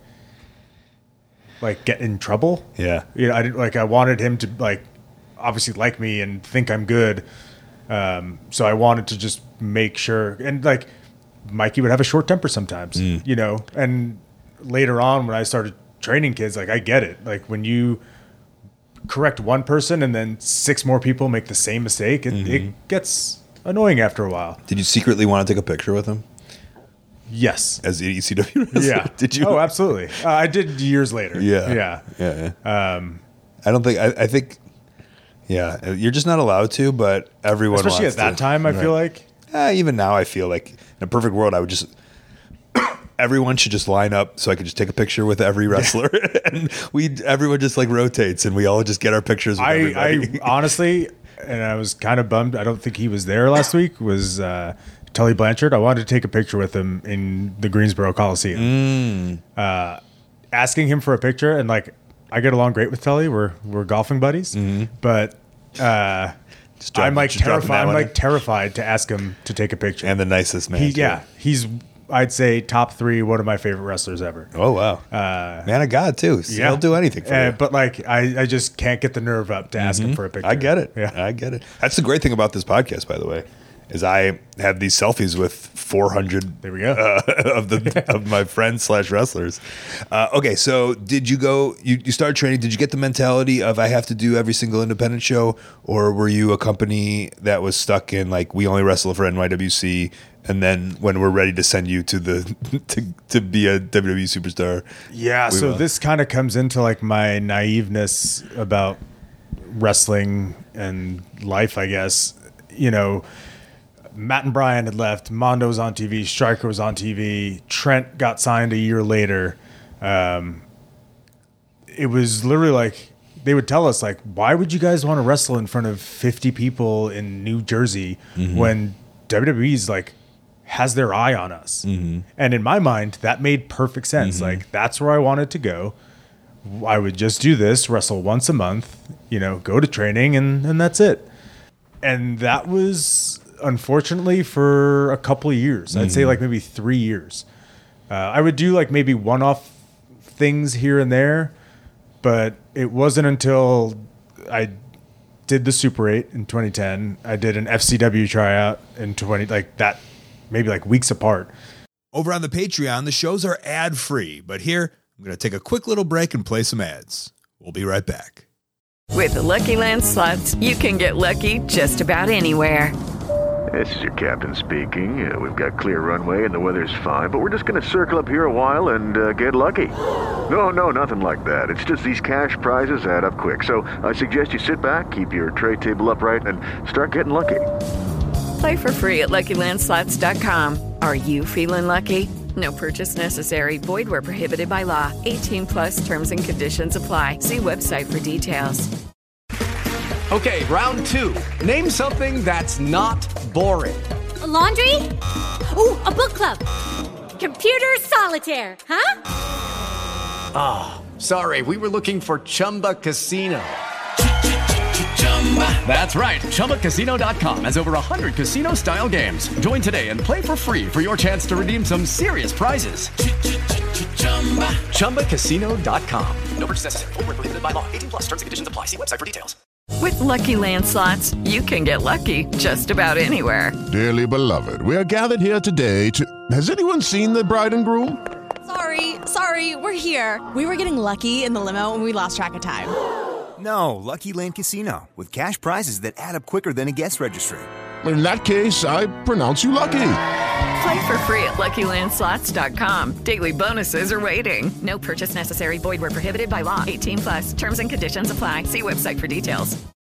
like get in trouble. Yeah. You know, I didn't like. I wanted him to like obviously like me and think I'm good. Um, so I wanted to just make sure, and like Mikey would have a short temper sometimes, Mm. you know, and later on when I started training kids, like I get it. Like when you correct one person and then six more people make the same mistake, it, Mhm. it gets annoying after a while. Did you secretly want to take a picture with him? Yes. As E C W wrestler? Yeah. Did you? Oh, absolutely. Uh, I did years later. Yeah. Yeah. Yeah. yeah. Um, I don't think, I, I think, yeah, you're just not allowed to, but everyone Especially wants at that to. time, I feel like. Uh, even now, I feel like in a perfect world, I would just, everyone should just line up so I could just take a picture with every wrestler. and we, everyone just like rotates and we all just get our pictures with I, everybody. I honestly, and I was kind of bummed. I don't think he was there last week. Was uh, Tully Blanchard? I wanted to take a picture with him in the Greensboro Coliseum. Mm. Uh, asking him for a picture, and like I get along great with Tully. We're we're golfing buddies, but uh, drop- I'm like just dropping that terrified. I'm one like in. terrified to ask him to take a picture. And the nicest man. He, too. yeah, he's I'd say top three, one of my favorite wrestlers ever. Oh, wow. Uh, Man of God, too. So yeah. He'll do anything for uh, you. But, like, I, I just can't get the nerve up to ask him for a picture. I get it. Yeah. I get it. That's the great thing about this podcast, by the way, is I have these selfies with four hundred there we go. Uh, of the of my friends slash wrestlers. Uh, okay, so did you go, you, you started training, did you get the mentality of I have to do every single independent show, or were you a company that was stuck in like, we only wrestle for N Y W C, and then when we're ready to send you to the to, to be a W W E superstar? Yeah, so will. this kind of comes into like my naiveness about wrestling and life, I guess. You know, Matt and Brian had left. Mondo was on T V. Stryker was on T V. Trent got signed a year later. Um, it was literally like they would tell us, like, why would you guys want to wrestle in front of fifty people in New Jersey mm-hmm. when W W E's like has their eye on us? Mm-hmm. And in my mind, that made perfect sense. Mm-hmm. Like, that's where I wanted to go. I would just do this, wrestle once a month, you know, go to training, and, and that's it. And that was, unfortunately, for a couple of years. Mm-hmm. I'd say like maybe three years. Uh, I would do like maybe one-off things here and there, but it wasn't until I did the Super eight in twenty ten. I did an F C W tryout in twenty, like that, maybe like weeks apart. Over on the Patreon, the shows are ad-free, but here I'm going to take a quick little break and play some ads. We'll be right back. With the Lucky Land Slots, you can get lucky just about anywhere. This is your captain speaking. Uh, we've got clear runway and the weather's fine, but we're just going to circle up here a while and uh, get lucky. No, no, nothing like that. It's just these cash prizes add up quick. So I suggest you sit back, keep your tray table upright, and start getting lucky. Play for free at Lucky Land Slots dot com. Are you feeling lucky? No purchase necessary. Void where prohibited by law. eighteen plus terms and conditions apply. See website for details. Okay, round two. Name something that's not boring. A laundry? Ooh, a book club. Computer solitaire, huh? Ah, oh, sorry. We were looking for Chumba Casino. That's right. Chumba Casino dot com has over one hundred casino-style games. Join today and play for free for your chance to redeem some serious prizes. Chumba Casino dot com. No purchase necessary. Void where prohibited by law. eighteen plus. Terms and conditions apply. See website for details. With Lucky Land Slots, you can get lucky just about anywhere. Dearly beloved, we are gathered here today to... Has anyone seen the bride and groom? Sorry, sorry, we're here. We were getting lucky in the limo and we lost track of time. No, Lucky Land Casino, with cash prizes that add up quicker than a guest registry. In that case, I pronounce you lucky. Play for free at Lucky Land Slots dot com. Daily bonuses are waiting. No purchase necessary. Void where prohibited by law. eighteen plus. Terms and conditions apply. See website for details.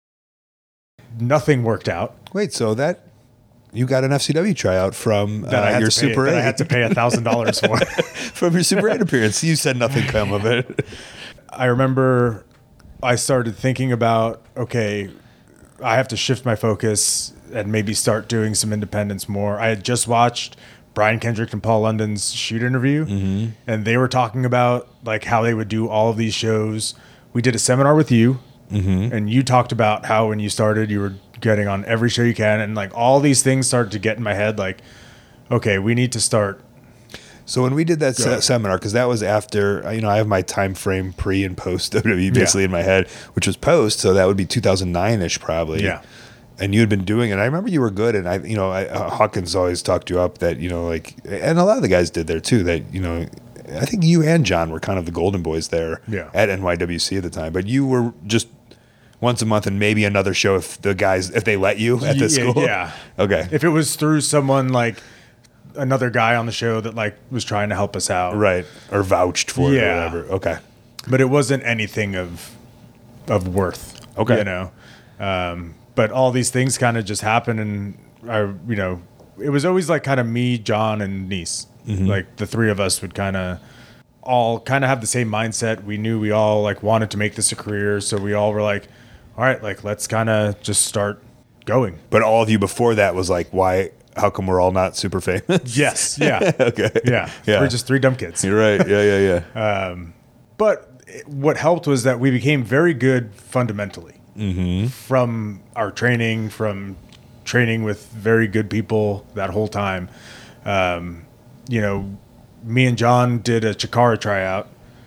Nothing worked out. Wait, so that you got an F C W tryout from uh, your Super eight? That I had to pay a thousand dollars for from your Super eight appearance. You said nothing come of it. I remember I started thinking about, okay, I have to shift my focus and maybe start doing some independence more. I had just watched Brian Kendrick and Paul London's shoot interview, mm-hmm. and they were talking about like how they would do all of these shows. We did a seminar with you, mm-hmm. and you talked about how when you started, you were getting on every show you can, and like all these things started to get in my head. Like, okay, we need to start. So when we did that se- seminar, because that was after, you know, I have my time frame pre and post W W E basically yeah. in my head, which was post, so that would be two thousand nine-ish probably. Yeah. And you had been doing it. I remember you were good, and I, you know, I, uh, Hawkins always talked you up that, you know, like, and a lot of the guys did there too. That, you know, I think you and John were kind of the golden boys there yeah. at N Y W C at the time. But you were just once a month and maybe another show if the guys if they let you at the yeah, school. Yeah. Okay. If it was through someone like another guy on the show that like was trying to help us out, right, or vouched for yeah. it or whatever. Okay. But it wasn't anything of of worth. Okay. You know. Um, But all these things kind of just happened, and I, you know, it was always like kind of me, John, and Nice. Mm-hmm. Like the three of us would kind of all kind of have the same mindset. We knew we all like wanted to make this a career, so we all were like, all right, like let's kind of just start going. But all of you before that was like, why? How come we're all not super famous? Yes. Yeah. okay. Yeah. yeah. We're just three dumb kids. You're right. Yeah. Yeah. Yeah. um, but it, what helped was that we became very good fundamentally. Mm-hmm. From our training, from training with very good people that whole time. Um, you know, me and John did a Chikara tryout,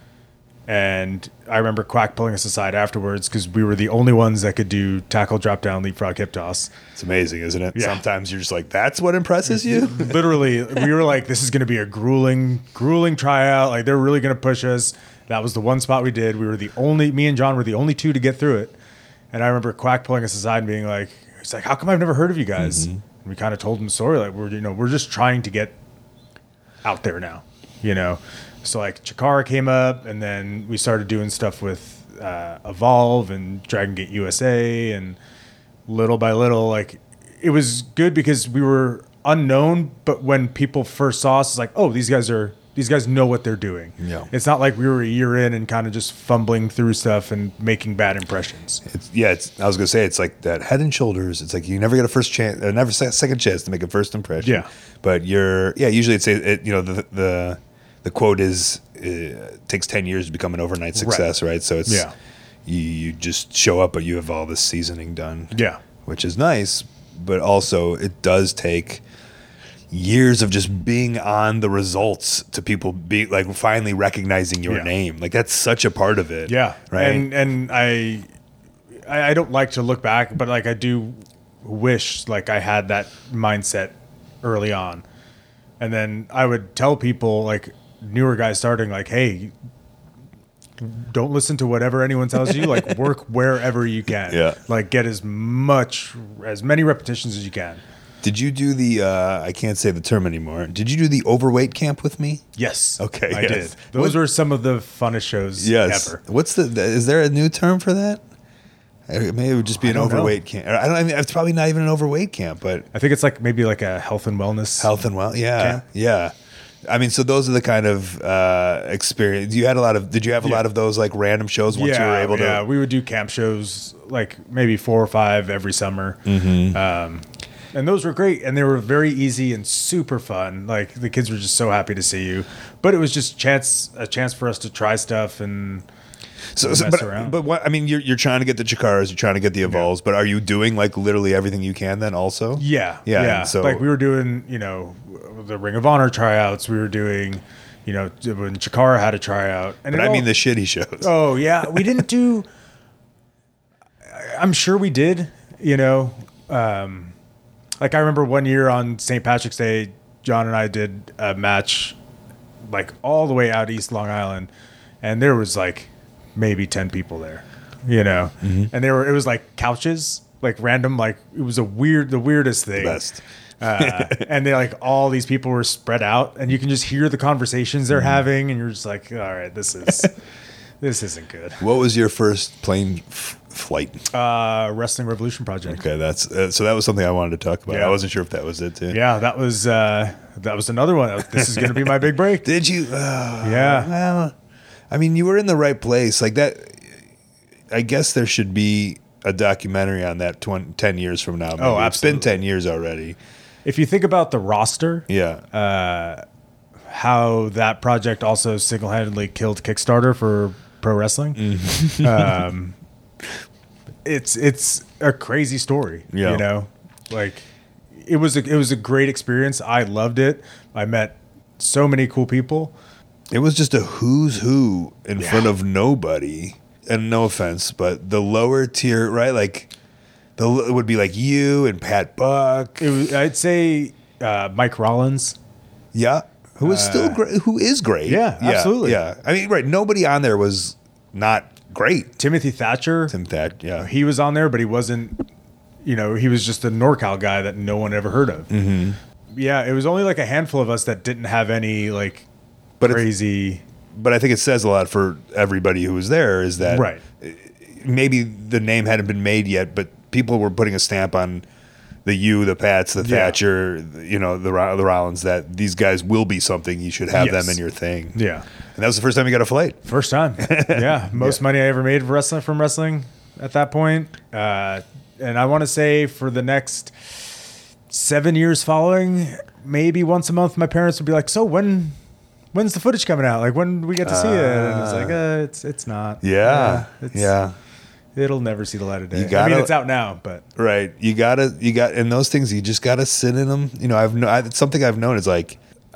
and I remember Quack pulling us aside afterwards because we were the only ones that could do tackle, drop down, leapfrog, hip toss. It's amazing, isn't it? Yeah. Sometimes you're just like, that's what impresses you? Literally, we were like, this is going to be a grueling, grueling tryout. Like, they're really going to push us. That was the one spot we did. We were the only, me and John were the only two to get through it. And I remember Quack pulling us aside and being like, he's like, how come I've never heard of you guys? Mm-hmm. And we kind of told him the story. Like, we're, you know, we're just trying to get out there now, you know? So like Chikara came up, and then we started doing stuff with uh, Evolve and Dragon Gate U S A, and little by little, like it was good because we were unknown. But when people first saw us, it's like, oh, these guys are these guys know what they're doing. Yeah. It's not like we were a year in and kind of just fumbling through stuff and making bad impressions. It's, yeah, it's, I was gonna say it's like that Head and Shoulders. It's like you never get a first chance, uh, never a second chance to make a first impression. Yeah, but you're yeah. Usually it's a, it, you know the the. The quote is, uh, it takes ten years to become an overnight success, right? right? So it's yeah. you, you just show up, but you have all this seasoning done. Yeah. Which is nice, but also it does take years of just being on the results to people be like finally recognizing your yeah. name. Like that's such a part of it. Yeah. Right. And and I I don't like to look back, but like I do wish like I had that mindset early on. And then I would tell people like newer guys starting like, hey, don't listen to whatever anyone tells you. Like work wherever you can. Yeah. Like get as much, as many repetitions as you can. Did you do the, uh, I can't say the term anymore. Did you do the overweight camp with me? Yes. Okay. I yes. did. Those what, were some of the funnest shows yes. ever. What's the, is there a new term for that? Maybe it would just be an overweight know. camp. I don't I mean it's probably not even an overweight camp, but I think it's like maybe like a health and wellness. Health and well, yeah, camp. yeah. I mean, so those are the kind of uh, experience you had. A lot of. Did you have a yeah. lot of those like random shows once yeah, you were able to? Yeah, we would do camp shows like maybe four or five every summer, mm-hmm. um, and those were great, and they were very easy and super fun. Like the kids were just so happy to see you, but it was just chance a chance for us to try stuff and. So, so but, but what I mean, you're you're trying to get the Chikaras, you're trying to get the Evolves, yeah. but are you doing like literally everything you can then also? Yeah, yeah. yeah. So like we were doing, you know, the Ring of Honor tryouts. We were doing, you know, when Chikara had a tryout. And but I all, mean the shitty shows. Oh yeah, we didn't do. I'm sure we did. You know, um, like I remember one year on Saint Patrick's Day, John and I did a match, like all the way out East Long Island, and there was like. Maybe ten people there, you know, mm-hmm. and they were, it was like couches, like random, like it was a weird, the weirdest thing. The best. uh, and they like, all these people were spread out and you can just hear the conversations they're mm-hmm. having. And you're just like, all right, this is, this isn't good. What was your first plane f- flight? Uh, Wrestling Revolution Project. Okay. That's, uh, so that was something I wanted to talk about. Yeah. I wasn't sure if that was it too. Yeah, that was, uh, that was another one. This is going to be my big break. Did you? Uh, yeah. Well, I mean, you were in the right place. Like that, I guess there should be a documentary on that twenty, ten years from now. Maybe. Oh, absolutely. It's been ten years already. If you think about the roster, yeah, uh, how that project also single-handedly killed Kickstarter for pro wrestling, mm-hmm. um, it's it's a crazy story. Yeah. You know, like it was a, it was a great experience. I loved it. I met so many cool people. It was just a who's who in yeah. front of nobody. And no offense, but the lower tier, right? Like, the it would be like you and Pat Buck. It was, I'd say uh, Mike Rollins. Yeah, who is uh, still great. Who is great? Yeah, yeah, absolutely. Yeah, I mean, right. Nobody on there was not great. Timothy Thatcher. Tim Thatcher. Yeah, he was on there, but he wasn't. You know, he was just a NorCal guy that no one ever heard of. Mm-hmm. Yeah, it was only like a handful of us that didn't have any like. But crazy, but I think it says a lot for everybody who was there. Is that right? Maybe the name hadn't been made yet, but people were putting a stamp on the you, the Pats, the yeah. Thatcher, you know, the the Rollins. That these guys will be something. You should have yes. them in your thing. Yeah, and that was the first time you got a flight. First time. Yeah, most yeah. money I ever made wrestling from wrestling at that point. Uh, and I want to say for the next seven years following, maybe once a month, my parents would be like, "So when." When's the footage coming out? Like when do we get to see uh, it? And it's like, uh, it's it's not. Yeah, uh, it's, yeah. It'll never see the light of day. You gotta, I mean, it's out now, but right. You gotta, you got, and those things you just gotta sit in them. You know, I've no, I, it's something I've known is like,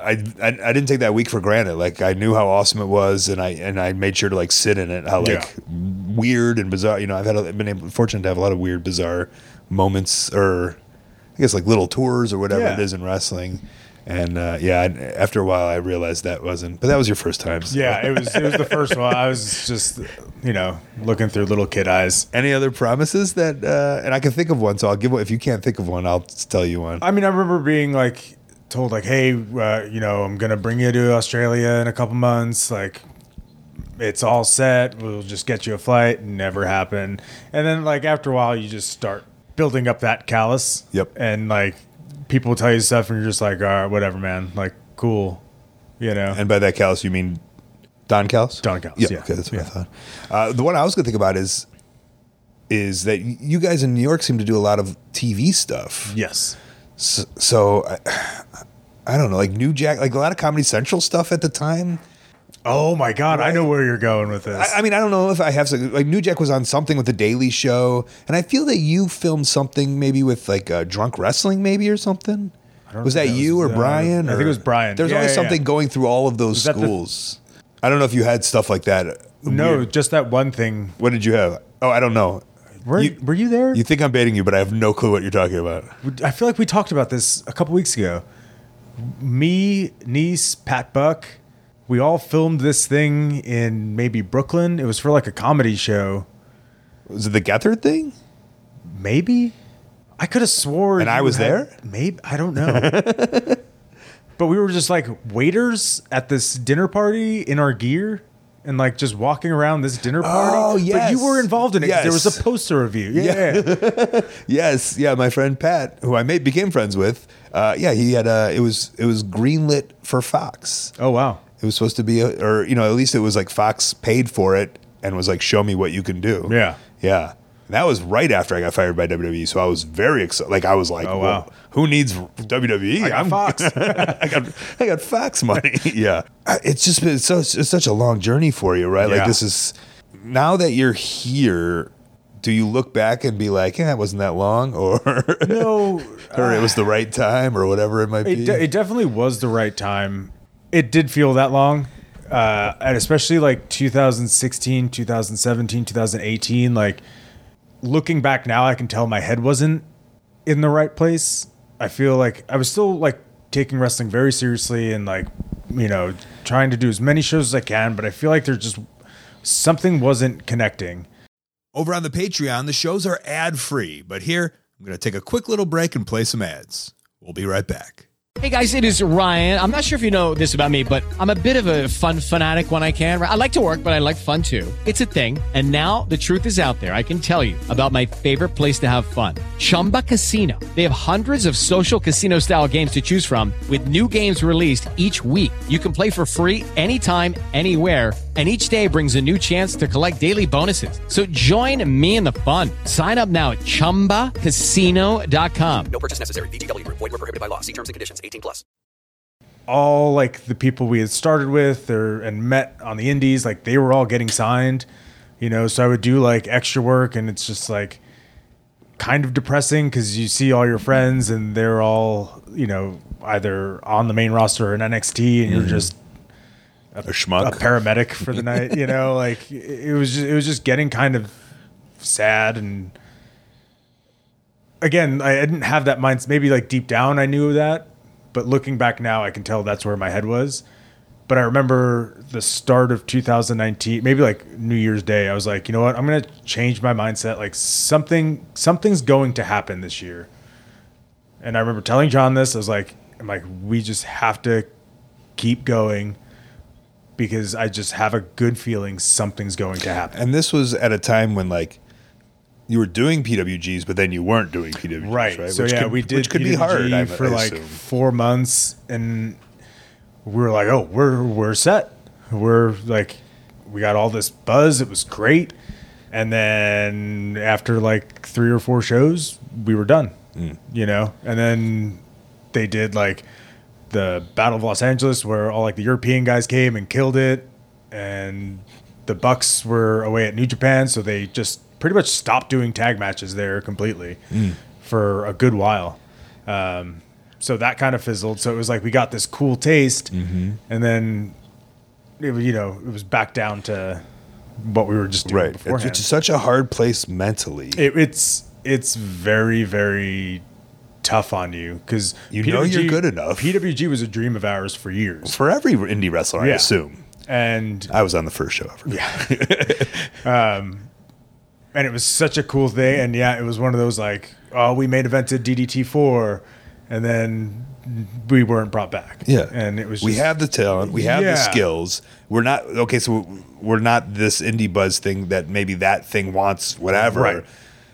I, I I didn't take that week for granted. Like I knew how awesome it was, and I and I made sure to like sit in it. How like Yeah. weird and bizarre. You know, I've had a, been able, fortunate to have a lot of weird, bizarre moments, or I guess like little tours or whatever Yeah. it is in wrestling. And uh, yeah, I, after a while, I realized that wasn't. But that was your first time. So. Yeah, it was it was the first one. I was just, you know, looking through little kid eyes. Any other promises that? Uh, and I can think of one, so I'll give one. If you can't think of one, I'll tell you one. I mean, I remember being like told like, hey, uh, you know, I'm gonna bring you to Australia in a couple months. Like, it's all set. We'll just get you a flight. Never happened. And then like after a while, you just start building up that callus. Yep. And like people will tell you stuff, and you're just like, all right, whatever, man. Like, cool. You know. And by that callus, you mean Don Callis? Don Callis. Yeah, Yeah. okay, that's what Yeah. I thought. Uh, the one I was going to think about is is that you guys in New York seem to do a lot of T V stuff. Yes. So, so I, I don't know, like New Jack, like a lot of Comedy Central stuff at the time. Oh my God, I know where you're going with this. I, I mean, I don't know if I have some, like New Jack was on something with the Daily Show, and I feel that you filmed something maybe with like uh, Drunk Wrestling, maybe or something. Was that think that you was, or uh, Brian? I think or- it was Brian. There's Yeah, always yeah, something yeah. going through all of those Was that the- schools. I don't know if you had stuff like that. No, Weird. just that one thing. What did you have? Oh, I don't know. Were you, were you there? You think I'm baiting you, but I have no clue what you're talking about. I feel like we talked about this a couple weeks ago. Me, niece, Pat Buck, we all filmed this thing in maybe Brooklyn. It was for like a comedy show. Was it the Gethard thing? Maybe. I could have swore. And I you was had- there? Maybe. I don't know. But we were just like waiters at this dinner party in our gear and like just walking around this dinner party. Oh, But yes. you were involved in it. 'cause There was Yes. a poster of you. Yeah. Yes, yeah. My friend Pat, who I made became friends with, uh, yeah, he had a. It was it was greenlit for Fox. Oh wow. It was supposed to be, a, or you know, at least it was like Fox paid for it and was like, show me what you can do. Yeah. Yeah. And that was right after I got fired by W W E, so I was very excited. Like I was like, Oh, wow. "Well, who needs W W E? I got I'm- Fox. I got I got Fox money." Yeah, I- it's just been so it's such a long journey for you, right? Yeah. Like this is now that you're here. Do you look back and be like, "Yeah, it wasn't that long," or No. or it was the right time, or whatever it might It, be? de- it definitely was the right time. It did feel that long. Uh, and especially like two thousand sixteen, two thousand seventeen, two thousand eighteen, like looking back now, I can tell my head wasn't in the right place. I feel like I was still like taking wrestling very seriously and like, you know, trying to do as many shows as I can, but I feel like there's just something wasn't connecting. Over on the Patreon, the shows are ad-free, but here I'm going to take a quick little break and play some ads. We'll be right back. Hey guys, it is Ryan. I'm not sure if you know this about me, but I'm a bit of a fun fanatic when I can. I like to work, but I like fun too. It's a thing. And now the truth is out there. I can tell you about my favorite place to have fun. Chumba Casino. They have hundreds of social casino style games to choose from with new games released each week. You can play for free anytime, anywhere. And each day brings a new chance to collect daily bonuses. So join me in the fun. Sign up now at chumba casino dot com. No purchase necessary. V G W Group. Void where prohibited by law. See terms and conditions. eighteen plus. All like the people we had started with or and met on the indies, like they were all getting signed, you know. So I would do like extra work, and it's just like kind of depressing because you see all your friends and they're all, you know, either on the main roster or in N X T, and Mhm. you're just a, A schmuck. a paramedic for the night, you know. Like it it was just, it was just getting kind of sad. And again, I didn't have that mindset. Maybe like deep down I knew that, but looking back now, I can tell that's where my head was. But I remember the start of two thousand nineteen, maybe like New Year's Day. I was like, you know what? I'm going to change my mindset. Like something, something's going to happen this year. And I remember telling John this. I was like, I'm like, we just have to keep going because I just have a good feeling something's going to happen. And this was at a time when like you were doing P W Gs, but then you weren't doing P W Gs, right? Right. So Which yeah, could, we did which could P be W G hard I, for I like assume. four months, and we were like, oh, we're we're set. We're like, we got all this buzz. It was great, and then after like three or four shows, we were done. Mm. You know, and then they did like the Battle of Los Angeles, where all like the European guys came and killed it, and the Bucks were away at New Japan, so they just pretty much stopped doing tag matches there completely Mm. for a good while. Um, so that kind of fizzled. So it was like we got this cool taste, Mm-hmm. and then it, was, you know, it was back down to what we were just doing Right. beforehand. It's, it's such a hard place mentally. It, it's it's very very tough on you because You know you're good enough. P W G was a dream of ours for years. For every indie wrestler, I Yeah. assume. And I was on the first show ever. Yeah. um, and it was such a cool thing. And yeah, it was one of those like, oh, we main evented D D T four, and then we weren't brought back. Yeah. And it was just, we have the talent, we have Yeah. the skills. We're not okay, so we're not this indie buzz thing that maybe that thing wants whatever. Right.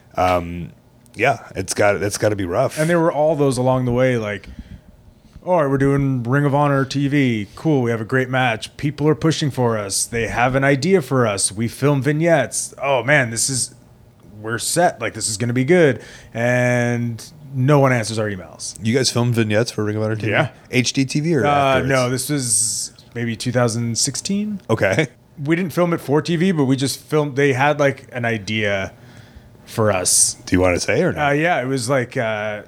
Um yeah, it's got it's got to be rough. And there were all those along the way, like, all right, we're doing Ring of Honor T V. Cool, we have a great match. People are pushing for us. They have an idea for us. We film vignettes. Oh man, this is we're set. Like this is going to be good. And no one answers our emails. You guys filmed vignettes for Ring of Honor T V? Yeah. H D T V or Uh, afterwards? no, this was maybe two thousand sixteen. Okay. We didn't film it for T V, but we just filmed. They had like an idea for us. Do you want to say or not? Uh, yeah, it was like uh,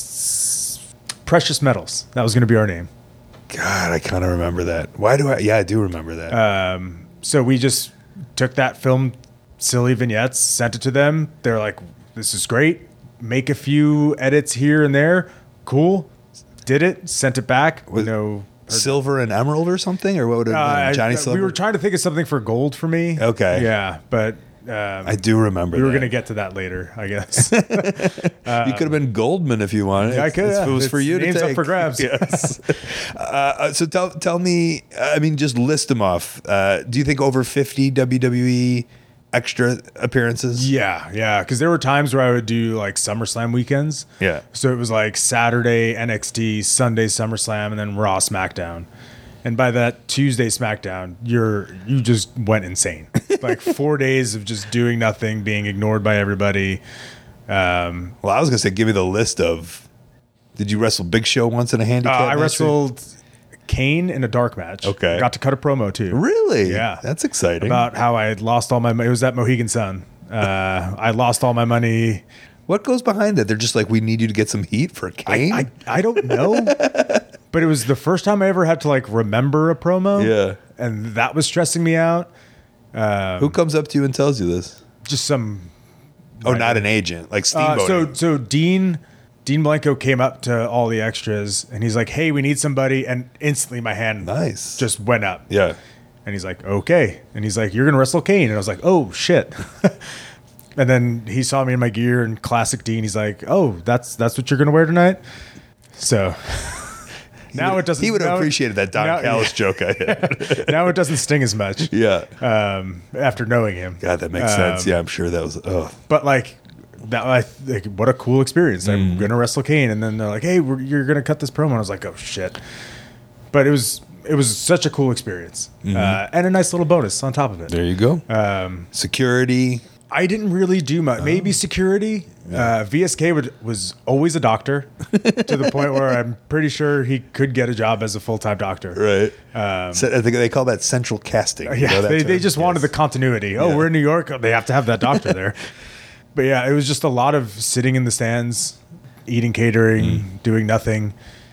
s- Precious Metals. That was going to be our name. God, I kind of remember that. Why do I? Yeah, I do remember that. Um, so we just took that, filmed silly vignettes, sent it to them. They're like, "This is great. Make a few edits here and there. Cool." Did it. Sent it back. Was no. Silver and emerald or something, or what would it have been? Uh, Johnny I- Silver. We were trying to think of something for gold for me. Okay. Yeah, but um, I do remember. we were that. going to get to that later, I guess. you could have been Goldman if you wanted. Yeah, I could, It's- yeah. It was It's for you to names take. up for grabs. Yes. uh, so tell tell me. I mean, just list them off. Uh, do you think over fifty W W E extra appearances? Yeah, yeah. Because there were times where I would do like SummerSlam weekends. Yeah. So it was like Saturday N X T, Sunday SummerSlam, and then Raw SmackDown. And by that Tuesday SmackDown, you're you just went insane. Like four days of just doing nothing, being ignored by everybody. Um, well, I was gonna say, give me the list of. Did you wrestle Big Show once in a uh, handicap? I match? wrestled Kane in a dark match. Okay. Got to cut a promo too. Really? Yeah. That's exciting. About how I had lost all my money. It was at Mohegan Sun. Uh, I lost all my money. What goes behind it? They're just like, we need you to get some heat for Kane. I, I, I don't know. But it was the first time I ever had to like remember a promo. Yeah. And that was stressing me out. Um, Who comes up to you and tells you this? Just some. Oh, not an agent, like Steamboat. Uh, so so Dean Dean Blanco came up to all the extras and he's like, "Hey, we need somebody," and instantly my hand nice just went up. Yeah. And he's like, "Okay," and he's like, "You're gonna wrestle Kane," and I was like, "Oh shit." And then he saw me in my gear and classic Dean. He's like, "Oh, that's that's what you're gonna wear tonight." So. Now would, it doesn't. He would have now- appreciated that Don now- Callis joke I had. Now it doesn't sting as much. Yeah. Um, after knowing him. God, that makes Um, sense. Yeah, I'm sure that was. Oh, But like that, I like what a cool experience. I'm Mm. gonna wrestle Kane, and then they're like, "Hey, we're, you're gonna cut this promo." And I was like, "Oh shit!" But it was it was such a cool experience, Mhm. uh, and a nice little bonus on top of it. there you go. Um, Security. I didn't really do much. Maybe security. Uh, V S K would, was always a doctor to the point where I'm pretty sure he could get a job as a full time doctor. Right. Um, So I think they call that central casting. You yeah, know that they, they term? just wanted the continuity. Oh, Yeah. we're in New York. They have to have that doctor there. But yeah, it was just a lot of sitting in the stands, eating catering, Mm. doing nothing.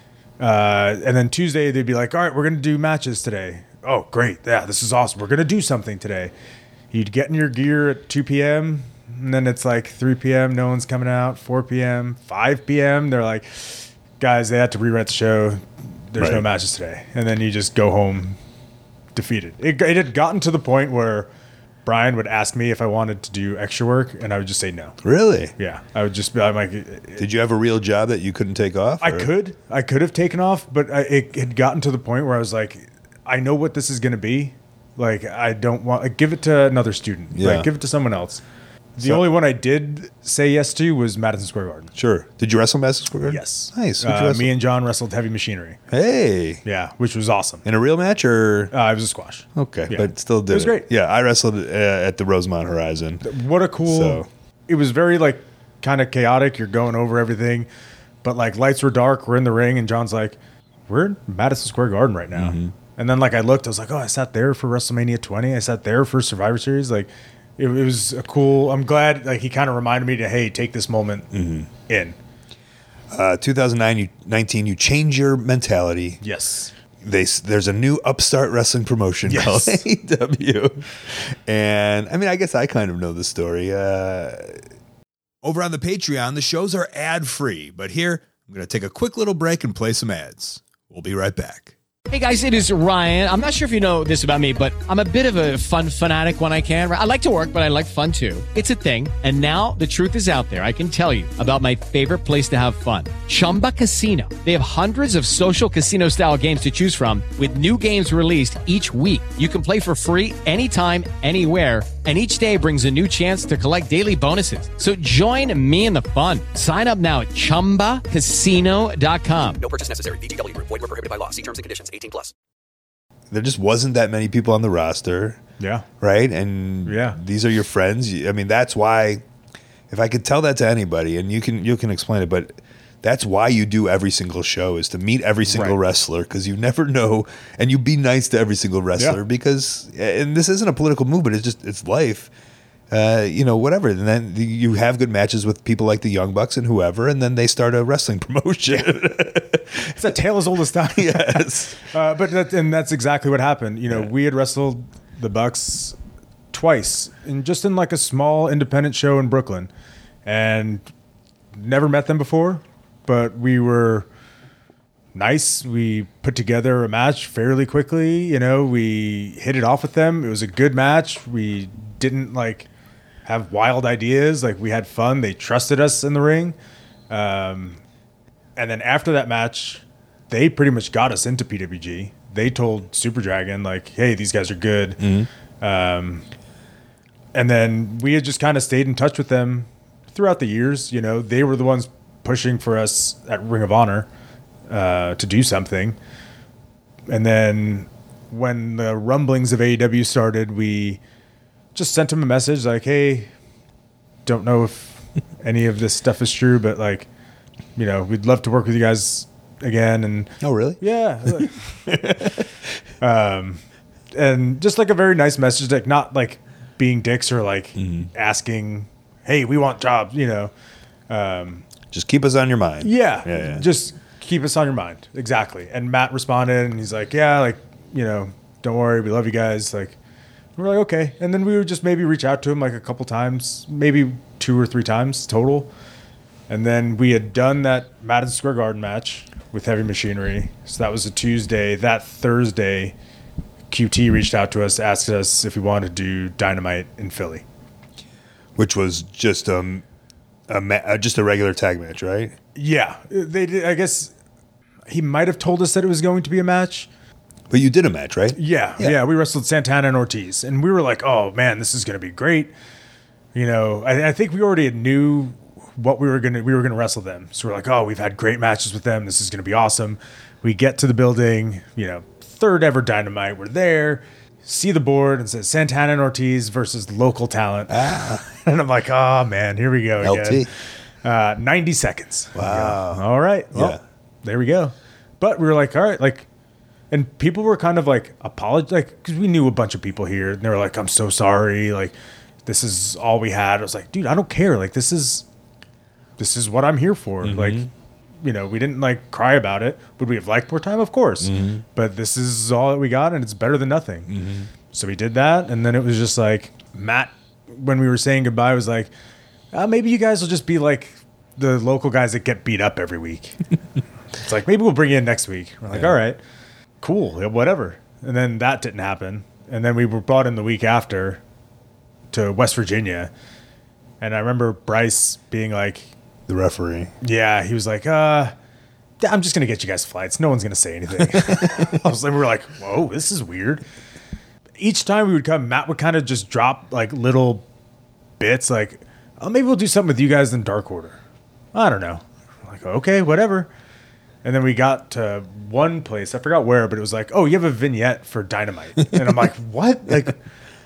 Uh, and then Tuesday, they'd be like, all right, we're going to do matches today. Oh, great. Yeah, this is awesome. We're going to do something today. You'd get in your gear at two p.m., and then it's like three p.m., no one's coming out, four p.m., five p.m., they're like, guys, they had to rewrite the show. There's no Right. matches today. And then you just go home defeated. It, it had gotten to the point where Brian would ask me if I wanted to do extra work, and I would just say no. Really? Yeah. I would just be I'm like, Did you have a real job that you couldn't take off? I or- could. I could have taken off, but I, it had gotten to the point where I was like, I know what this is going to be. Like, I don't want like, give it to another student. Yeah. Like, give it to someone else. The So- only one I did say yes to was Madison Square Garden. Sure. Did you wrestle Madison Square Garden? Yes. Nice. Who'd you Uh, wrestle? me and John wrestled Heavy Machinery. Hey. Yeah, which was awesome. In a real match or? Uh, it was a squash. Okay, Yeah. but still did It was great. Yeah, I wrestled uh, at the Rosemont Horizon. What a cool. So- It was very like kind of chaotic. You're going over everything, but like lights were dark. We're in the ring, and John's like, "We're in Madison Square Garden right now." Mm-hmm. And then like I looked, I was like, "Oh, I sat there for WrestleMania twenty. I sat there for Survivor Series." Like, it, it was a cool. I'm glad like he kind of reminded me to hey, take this moment Mm-hmm. in. Uh, two thousand nineteen, you change your mentality. Yes. They, there's a new upstart wrestling promotion Yes. called A E W. And I mean, I guess I kind of know the story. Uh, over on the Patreon, the shows are ad-free. But here, I'm going to take a quick little break and play some ads. We'll be right back. Hey guys, it is Ryan. I'm not sure if you know this about me, but I'm a bit of a fun fanatic when I can. I like to work, but I like fun too. It's a thing. And now the truth is out there. I can tell you about my favorite place to have fun. Chumba Casino. They have hundreds of social casino style games to choose from with new games released each week. You can play for free anytime, anywhere. And each day brings a new chance to collect daily bonuses. So join me in the fun. Sign up now at chumba casino dot com. No purchase necessary. V G W Group. Void where prohibited by law. See terms and conditions. eighteen plus. There just wasn't that many people on the roster. Yeah. Right? And yeah. these are your friends. I mean, that's why, if I could tell that to anybody, and you can you can explain it, but that's why you do every single show, is to meet every single Right. wrestler, because you never know, and you be nice to every single wrestler, Yeah. because, and this isn't a political movement, it's just, it's life. Uh, you know, whatever. And then you have good matches with people like the Young Bucks and whoever, and then they start a wrestling promotion. It's a tale as old as time. Yes. uh, but that, and that's exactly what happened. You know, we had wrestled the Bucks twice, in just in like a small independent show in Brooklyn, and never met them before. But we were nice. We put together a match fairly quickly. You know, we hit it off with them. It was a good match. We didn't like have wild ideas. Like, we had fun. They trusted us in the ring. Um, and then after that match, they pretty much got us into P W G. They told Super Dragon, like, hey, these guys are good. Mm-hmm. Um, and then we had just kind of stayed in touch with them throughout the years. You know, they were the ones pushing for us at Ring of Honor uh, to do something. And then when the rumblings of A E W started, we just sent them a message like, hey, don't know if any of this stuff is true, but like, you know, we'd love to work with you guys again. And oh, really? Yeah. um, and just like a very nice message, like not like being dicks or like Mm-hmm. asking, hey, we want jobs, you know. Um, Just keep us on your mind. yeah, Yeah, yeah. just keep us on your mind. Exactly. And Matt responded, and he's like, yeah, like, you know, don't worry, we love you guys. Like, we're like, okay. And then we would just maybe reach out to him like a couple times, maybe two or three times total. And then we had done that Madison Square Garden match with Heavy Machinery. So that was a Tuesday. That Thursday, Q T reached out to us, asked us if we wanted to do Dynamite in Philly. Which was just um, a ma- uh, just a regular tag match, right? Yeah. They did, I guess he might have told us that it was going to be a match. But you did a match, right? Yeah, yeah, we wrestled Santana and Ortiz, and we were like, "Oh man, this is going to be great." You know, I, I think we already knew what we were gonna we were gonna wrestle them, so we're like, "Oh, we've had great matches with them. This is going to be awesome." We get to the building, you know, third ever Dynamite. We're there, see the board, and says Santana and Ortiz versus local talent, ah. and I'm like, "Oh man, here we go again." L T. Uh, ninety seconds. Wow. All right. Well, Yeah. there we go. But we were like, all right, like. And people were kind of like apologize, like, because we knew a bunch of people here, and they were like, "I'm so sorry, like, this is all we had." I was like, "Dude, I don't care. Like, this is, this is what I'm here for." Mm-hmm. Like, you know, we didn't like cry about it. Would we have liked more time? Of course, Mm-hmm. but this is all that we got, and it's better than nothing. Mm-hmm. So we did that, and then it was just like Matt, when we were saying goodbye, was like, uh, "Maybe you guys will just be like the local guys that get beat up every week." It's like, maybe we'll bring you in next week. We're like, Yeah. all right. Cool, yeah, whatever. And then that didn't happen. And then we were brought in the week after to West Virginia. And I remember Bryce being like, the referee. yeah, he was like, uh, yeah, I'm just going to get you guys flights. No one's going to say anything. I was like, we were like, whoa, this is weird. Each time we would come, Matt would kind of just drop like little bits like, oh, maybe we'll do something with you guys in Dark Order. I don't know. I'm like, okay, whatever. And then we got to one place, I forgot where, but it was like, oh, you have a vignette for Dynamite. And I'm like, what? Like,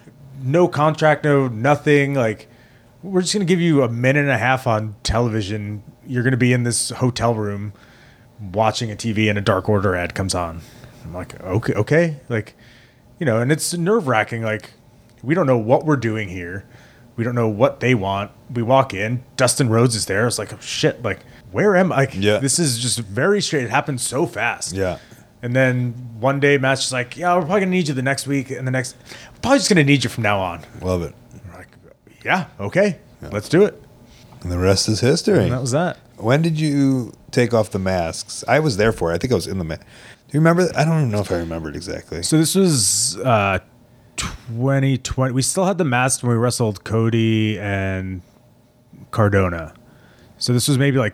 no contract, no nothing. Like, we're just going to give you a minute and a half on television. You're going to be in this hotel room watching a T V and a Dark Order ad comes on. I'm like, okay, okay. Like, you know, and it's nerve wracking. Like, we don't know what we're doing here. We don't know what they want. We walk in, Dustin Rhodes is there. It's like, oh shit, like, where am I? Like, Yeah. this is just very straight. It happened so fast. Yeah. And then one day, Matt's just like, yeah, we're probably going to need you the next week. And the next, we're probably just going to need you from now on. Love it. We're like, yeah, okay, yeah. let's do it. And the rest is history. And that was that. When did you take off the masks? I was there for it. I think I was in the mask. Do you remember? I don't even know if I remembered exactly. So this was uh, twenty twenty. We still had the mask when we wrestled Cody and Cardona. So this was maybe like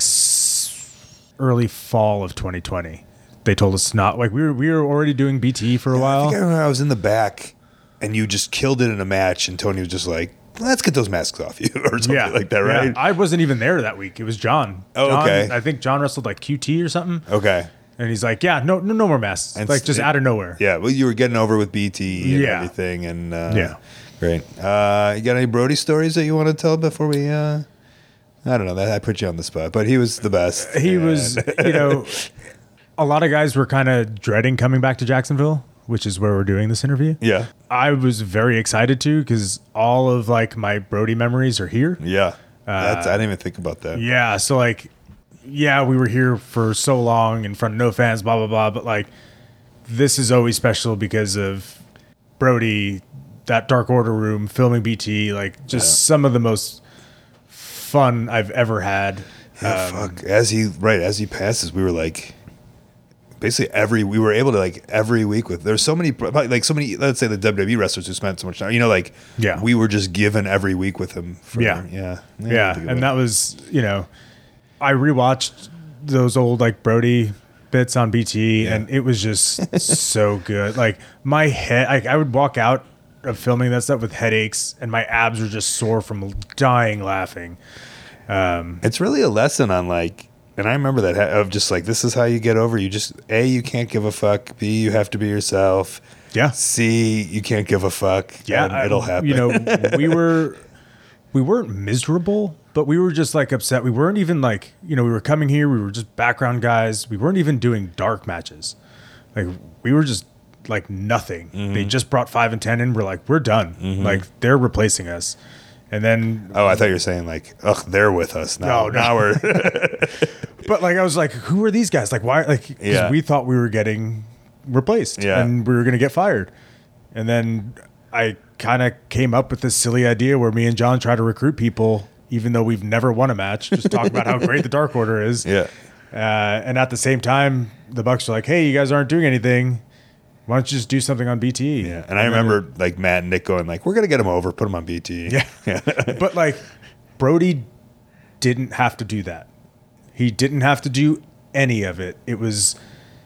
s- early fall of twenty twenty. They told us not, like we were we were already doing B T for a yeah, while. I think I remember I was in the back and you just killed it in a match and Tony was just like, let's get those masks off you or something yeah, like that, right? Yeah. I wasn't even there that week. It was John. Oh, John, okay. I think John wrestled like Q T or something. Okay. And he's like, yeah, no no, no more masks. And like just it, out of nowhere. Yeah, well, you were getting over with B T and yeah. everything. and uh, Yeah. Great. Uh, you got any Brody stories that you want to tell before we... Uh, I don't know. That I put you on the spot, but he was the best. He and was, you know, a lot of guys were kind of dreading coming back to Jacksonville, which is where we're doing this interview. Yeah. I was very excited to because all of like my Brody memories are here. Yeah. That's, Uh, I didn't even think about that. Yeah. So like, yeah, we were here for so long in front of no fans, blah, blah, blah. But like, this is always special because of Brody, that Dark Order room, filming B T, like just Yeah. some of the most fun I've ever had. Yeah, Um, fuck. As he right as he passes, we were like, basically every we were able to like every week with. There's so many like so many. Let's say the W W E wrestlers who spent so much time. You know, like Yeah. we were just given every week with him. For, Yeah. yeah, Yeah, think about and it. that was, you know, I rewatched those old like Brody bits on B T, Yeah. and it was just so good. Like my head, I, I would walk out of filming that stuff with headaches, and my abs were just sore from dying laughing. Um, It's really a lesson on like, and I remember that ha- of just like this is how you get over. You just A, you can't give a fuck. B, you have to be yourself. Yeah. C, you can't give a fuck. yeah, and I- it'll happen. You know, we were we weren't miserable, but we were just like upset. We weren't even like, you know, we were coming here. We were just background guys. We weren't even doing dark matches. Like we were just like nothing. Mm-hmm. They just brought five and ten in. We're like, we're done. Like they're replacing us. And then, oh, I thought you were saying like, ugh, they're with us now. No, no. Now we're. but like, I was like, who are these guys? Like, why? Like, 'cause Yeah. we thought we were getting replaced, Yeah. and we were going to get fired. And then I kind of came up with this silly idea where me and John try to recruit people, even though we've never won a match. Just talk about how great the Dark Order is. Yeah. Uh, and at the same time, the Bucks are like, "Hey, you guys aren't doing anything. Why don't you just do something on B T?" Yeah, and I remember like Matt and Nick going like, "We're gonna get him over, put him on B T." Yeah, but like Brody didn't have to do that. He didn't have to do any of it. It was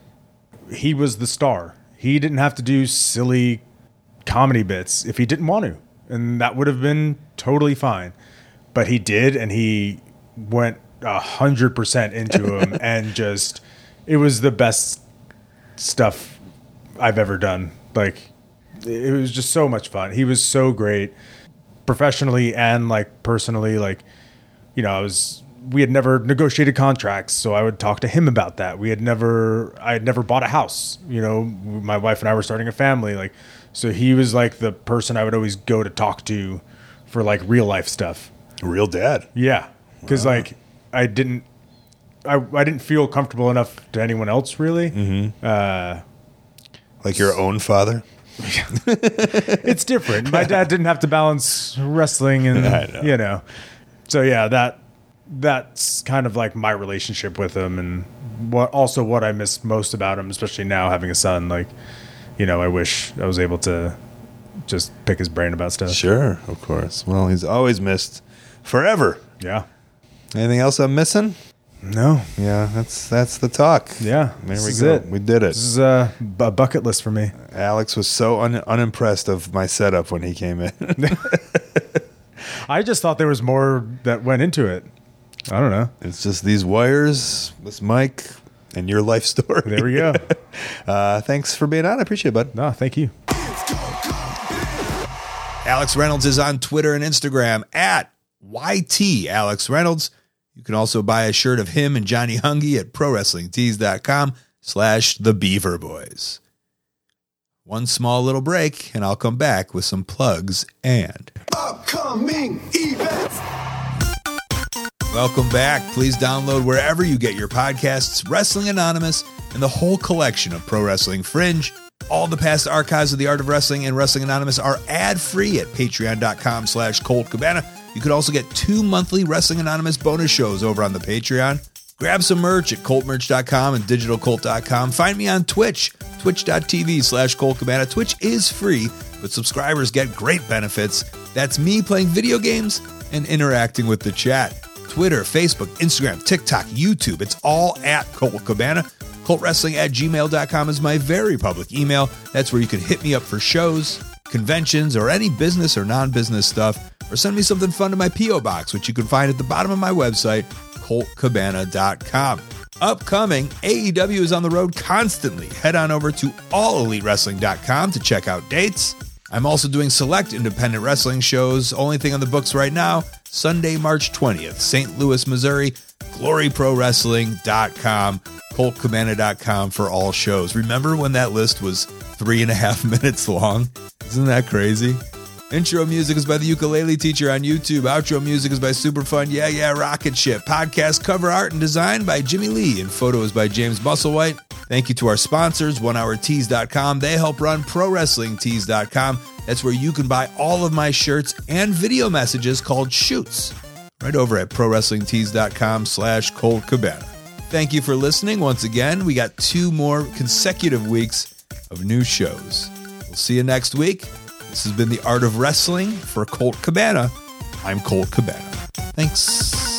he was the star. He didn't have to do silly comedy bits if he didn't want to, and that would have been totally fine. But he did, and he went a hundred percent into him, and just it was the best stuff I've ever done. Like it was just so much fun. He was so great professionally and like personally. Like, you know, I was, we had never negotiated contracts, so I would talk to him about that. We had never, I had never bought a house, you know, my wife and I were starting a family. Like, so he was like the person I would always go to talk to for like real life stuff. Real dad. Yeah. Cause Wow. like I didn't, I, I didn't feel comfortable enough to anyone else really. Mm-hmm. Uh, Like your own father? It's different. My dad didn't have to balance wrestling and, I know. you know. So yeah, that that's kind of like my relationship with him, and what also what I miss most about him, especially now having a son. Like, you know, I wish I was able to just pick his brain about stuff. Sure, of course. Well, he's always missed forever. Yeah. Anything else I'm missing? No. Yeah, that's that's the talk. Yeah. There this we is go. it. We did it. This is a, a bucket list for me. Alex was so un- unimpressed of my setup when he came in. I just thought there was more that went into it. I don't know. It's just these wires, this mic, and your life story. There we go. uh, thanks for being on. I appreciate it, bud. No, thank you. Alex Reynolds is on Twitter and Instagram at Y T Alex Reynolds. You can also buy a shirt of him and Johnny Hungy at pro wrestling tees dot com slash the Beaver Boys. One small little break, and I'll come back with some plugs and upcoming events. Welcome back. Please download wherever you get your podcasts, Wrestling Anonymous, and the whole collection of Pro Wrestling Fringe. All the past archives of The Art of Wrestling and Wrestling Anonymous are ad-free at patreon.com slash Colt Cabana. You could also get two monthly Wrestling Anonymous bonus shows over on the Patreon. Grab some merch at colt merch dot com and digital colt dot com. Find me on Twitch, twitch.tv slash Colt Cabana. Twitch is free, but subscribers get great benefits. That's me playing video games and interacting with the chat. Twitter, Facebook, Instagram, TikTok, YouTube. It's all at Colt Cabana. colt wrestling at gmail dot com is my very public email. That's where you can hit me up for shows, conventions, or any business or non-business stuff, or send me something fun to my P O box, which you can find at the bottom of my website, colt cabana dot com. Upcoming, A E W is on the road constantly. Head on over to all elite wrestling dot com to check out dates. I'm also doing select independent wrestling shows. Only thing on the books right now, Sunday, March twentieth, Saint Louis, Missouri, glory pro wrestling dot com, colt cabana dot com for all shows. Remember when that list was three and a half minutes long? Isn't that crazy? Intro music is by the Ukulele Teacher on YouTube. Outro music is by Superfun Yeah Yeah Rocket Ship. Podcast cover art and design by Jimmy Lee, and photos by James Musselwhite. Thank you to our sponsors, one hour tees dot com. They help run pro wrestling tees dot com. That's where you can buy all of my shirts and video messages called shoots right over at pro wrestling tees dot com slash Colt Cabana. Thank you for listening. Once again, we got two more consecutive weeks of new shows. We'll see you next week. This has been The Art of Wrestling for Colt Cabana. I'm Colt Cabana. Thanks.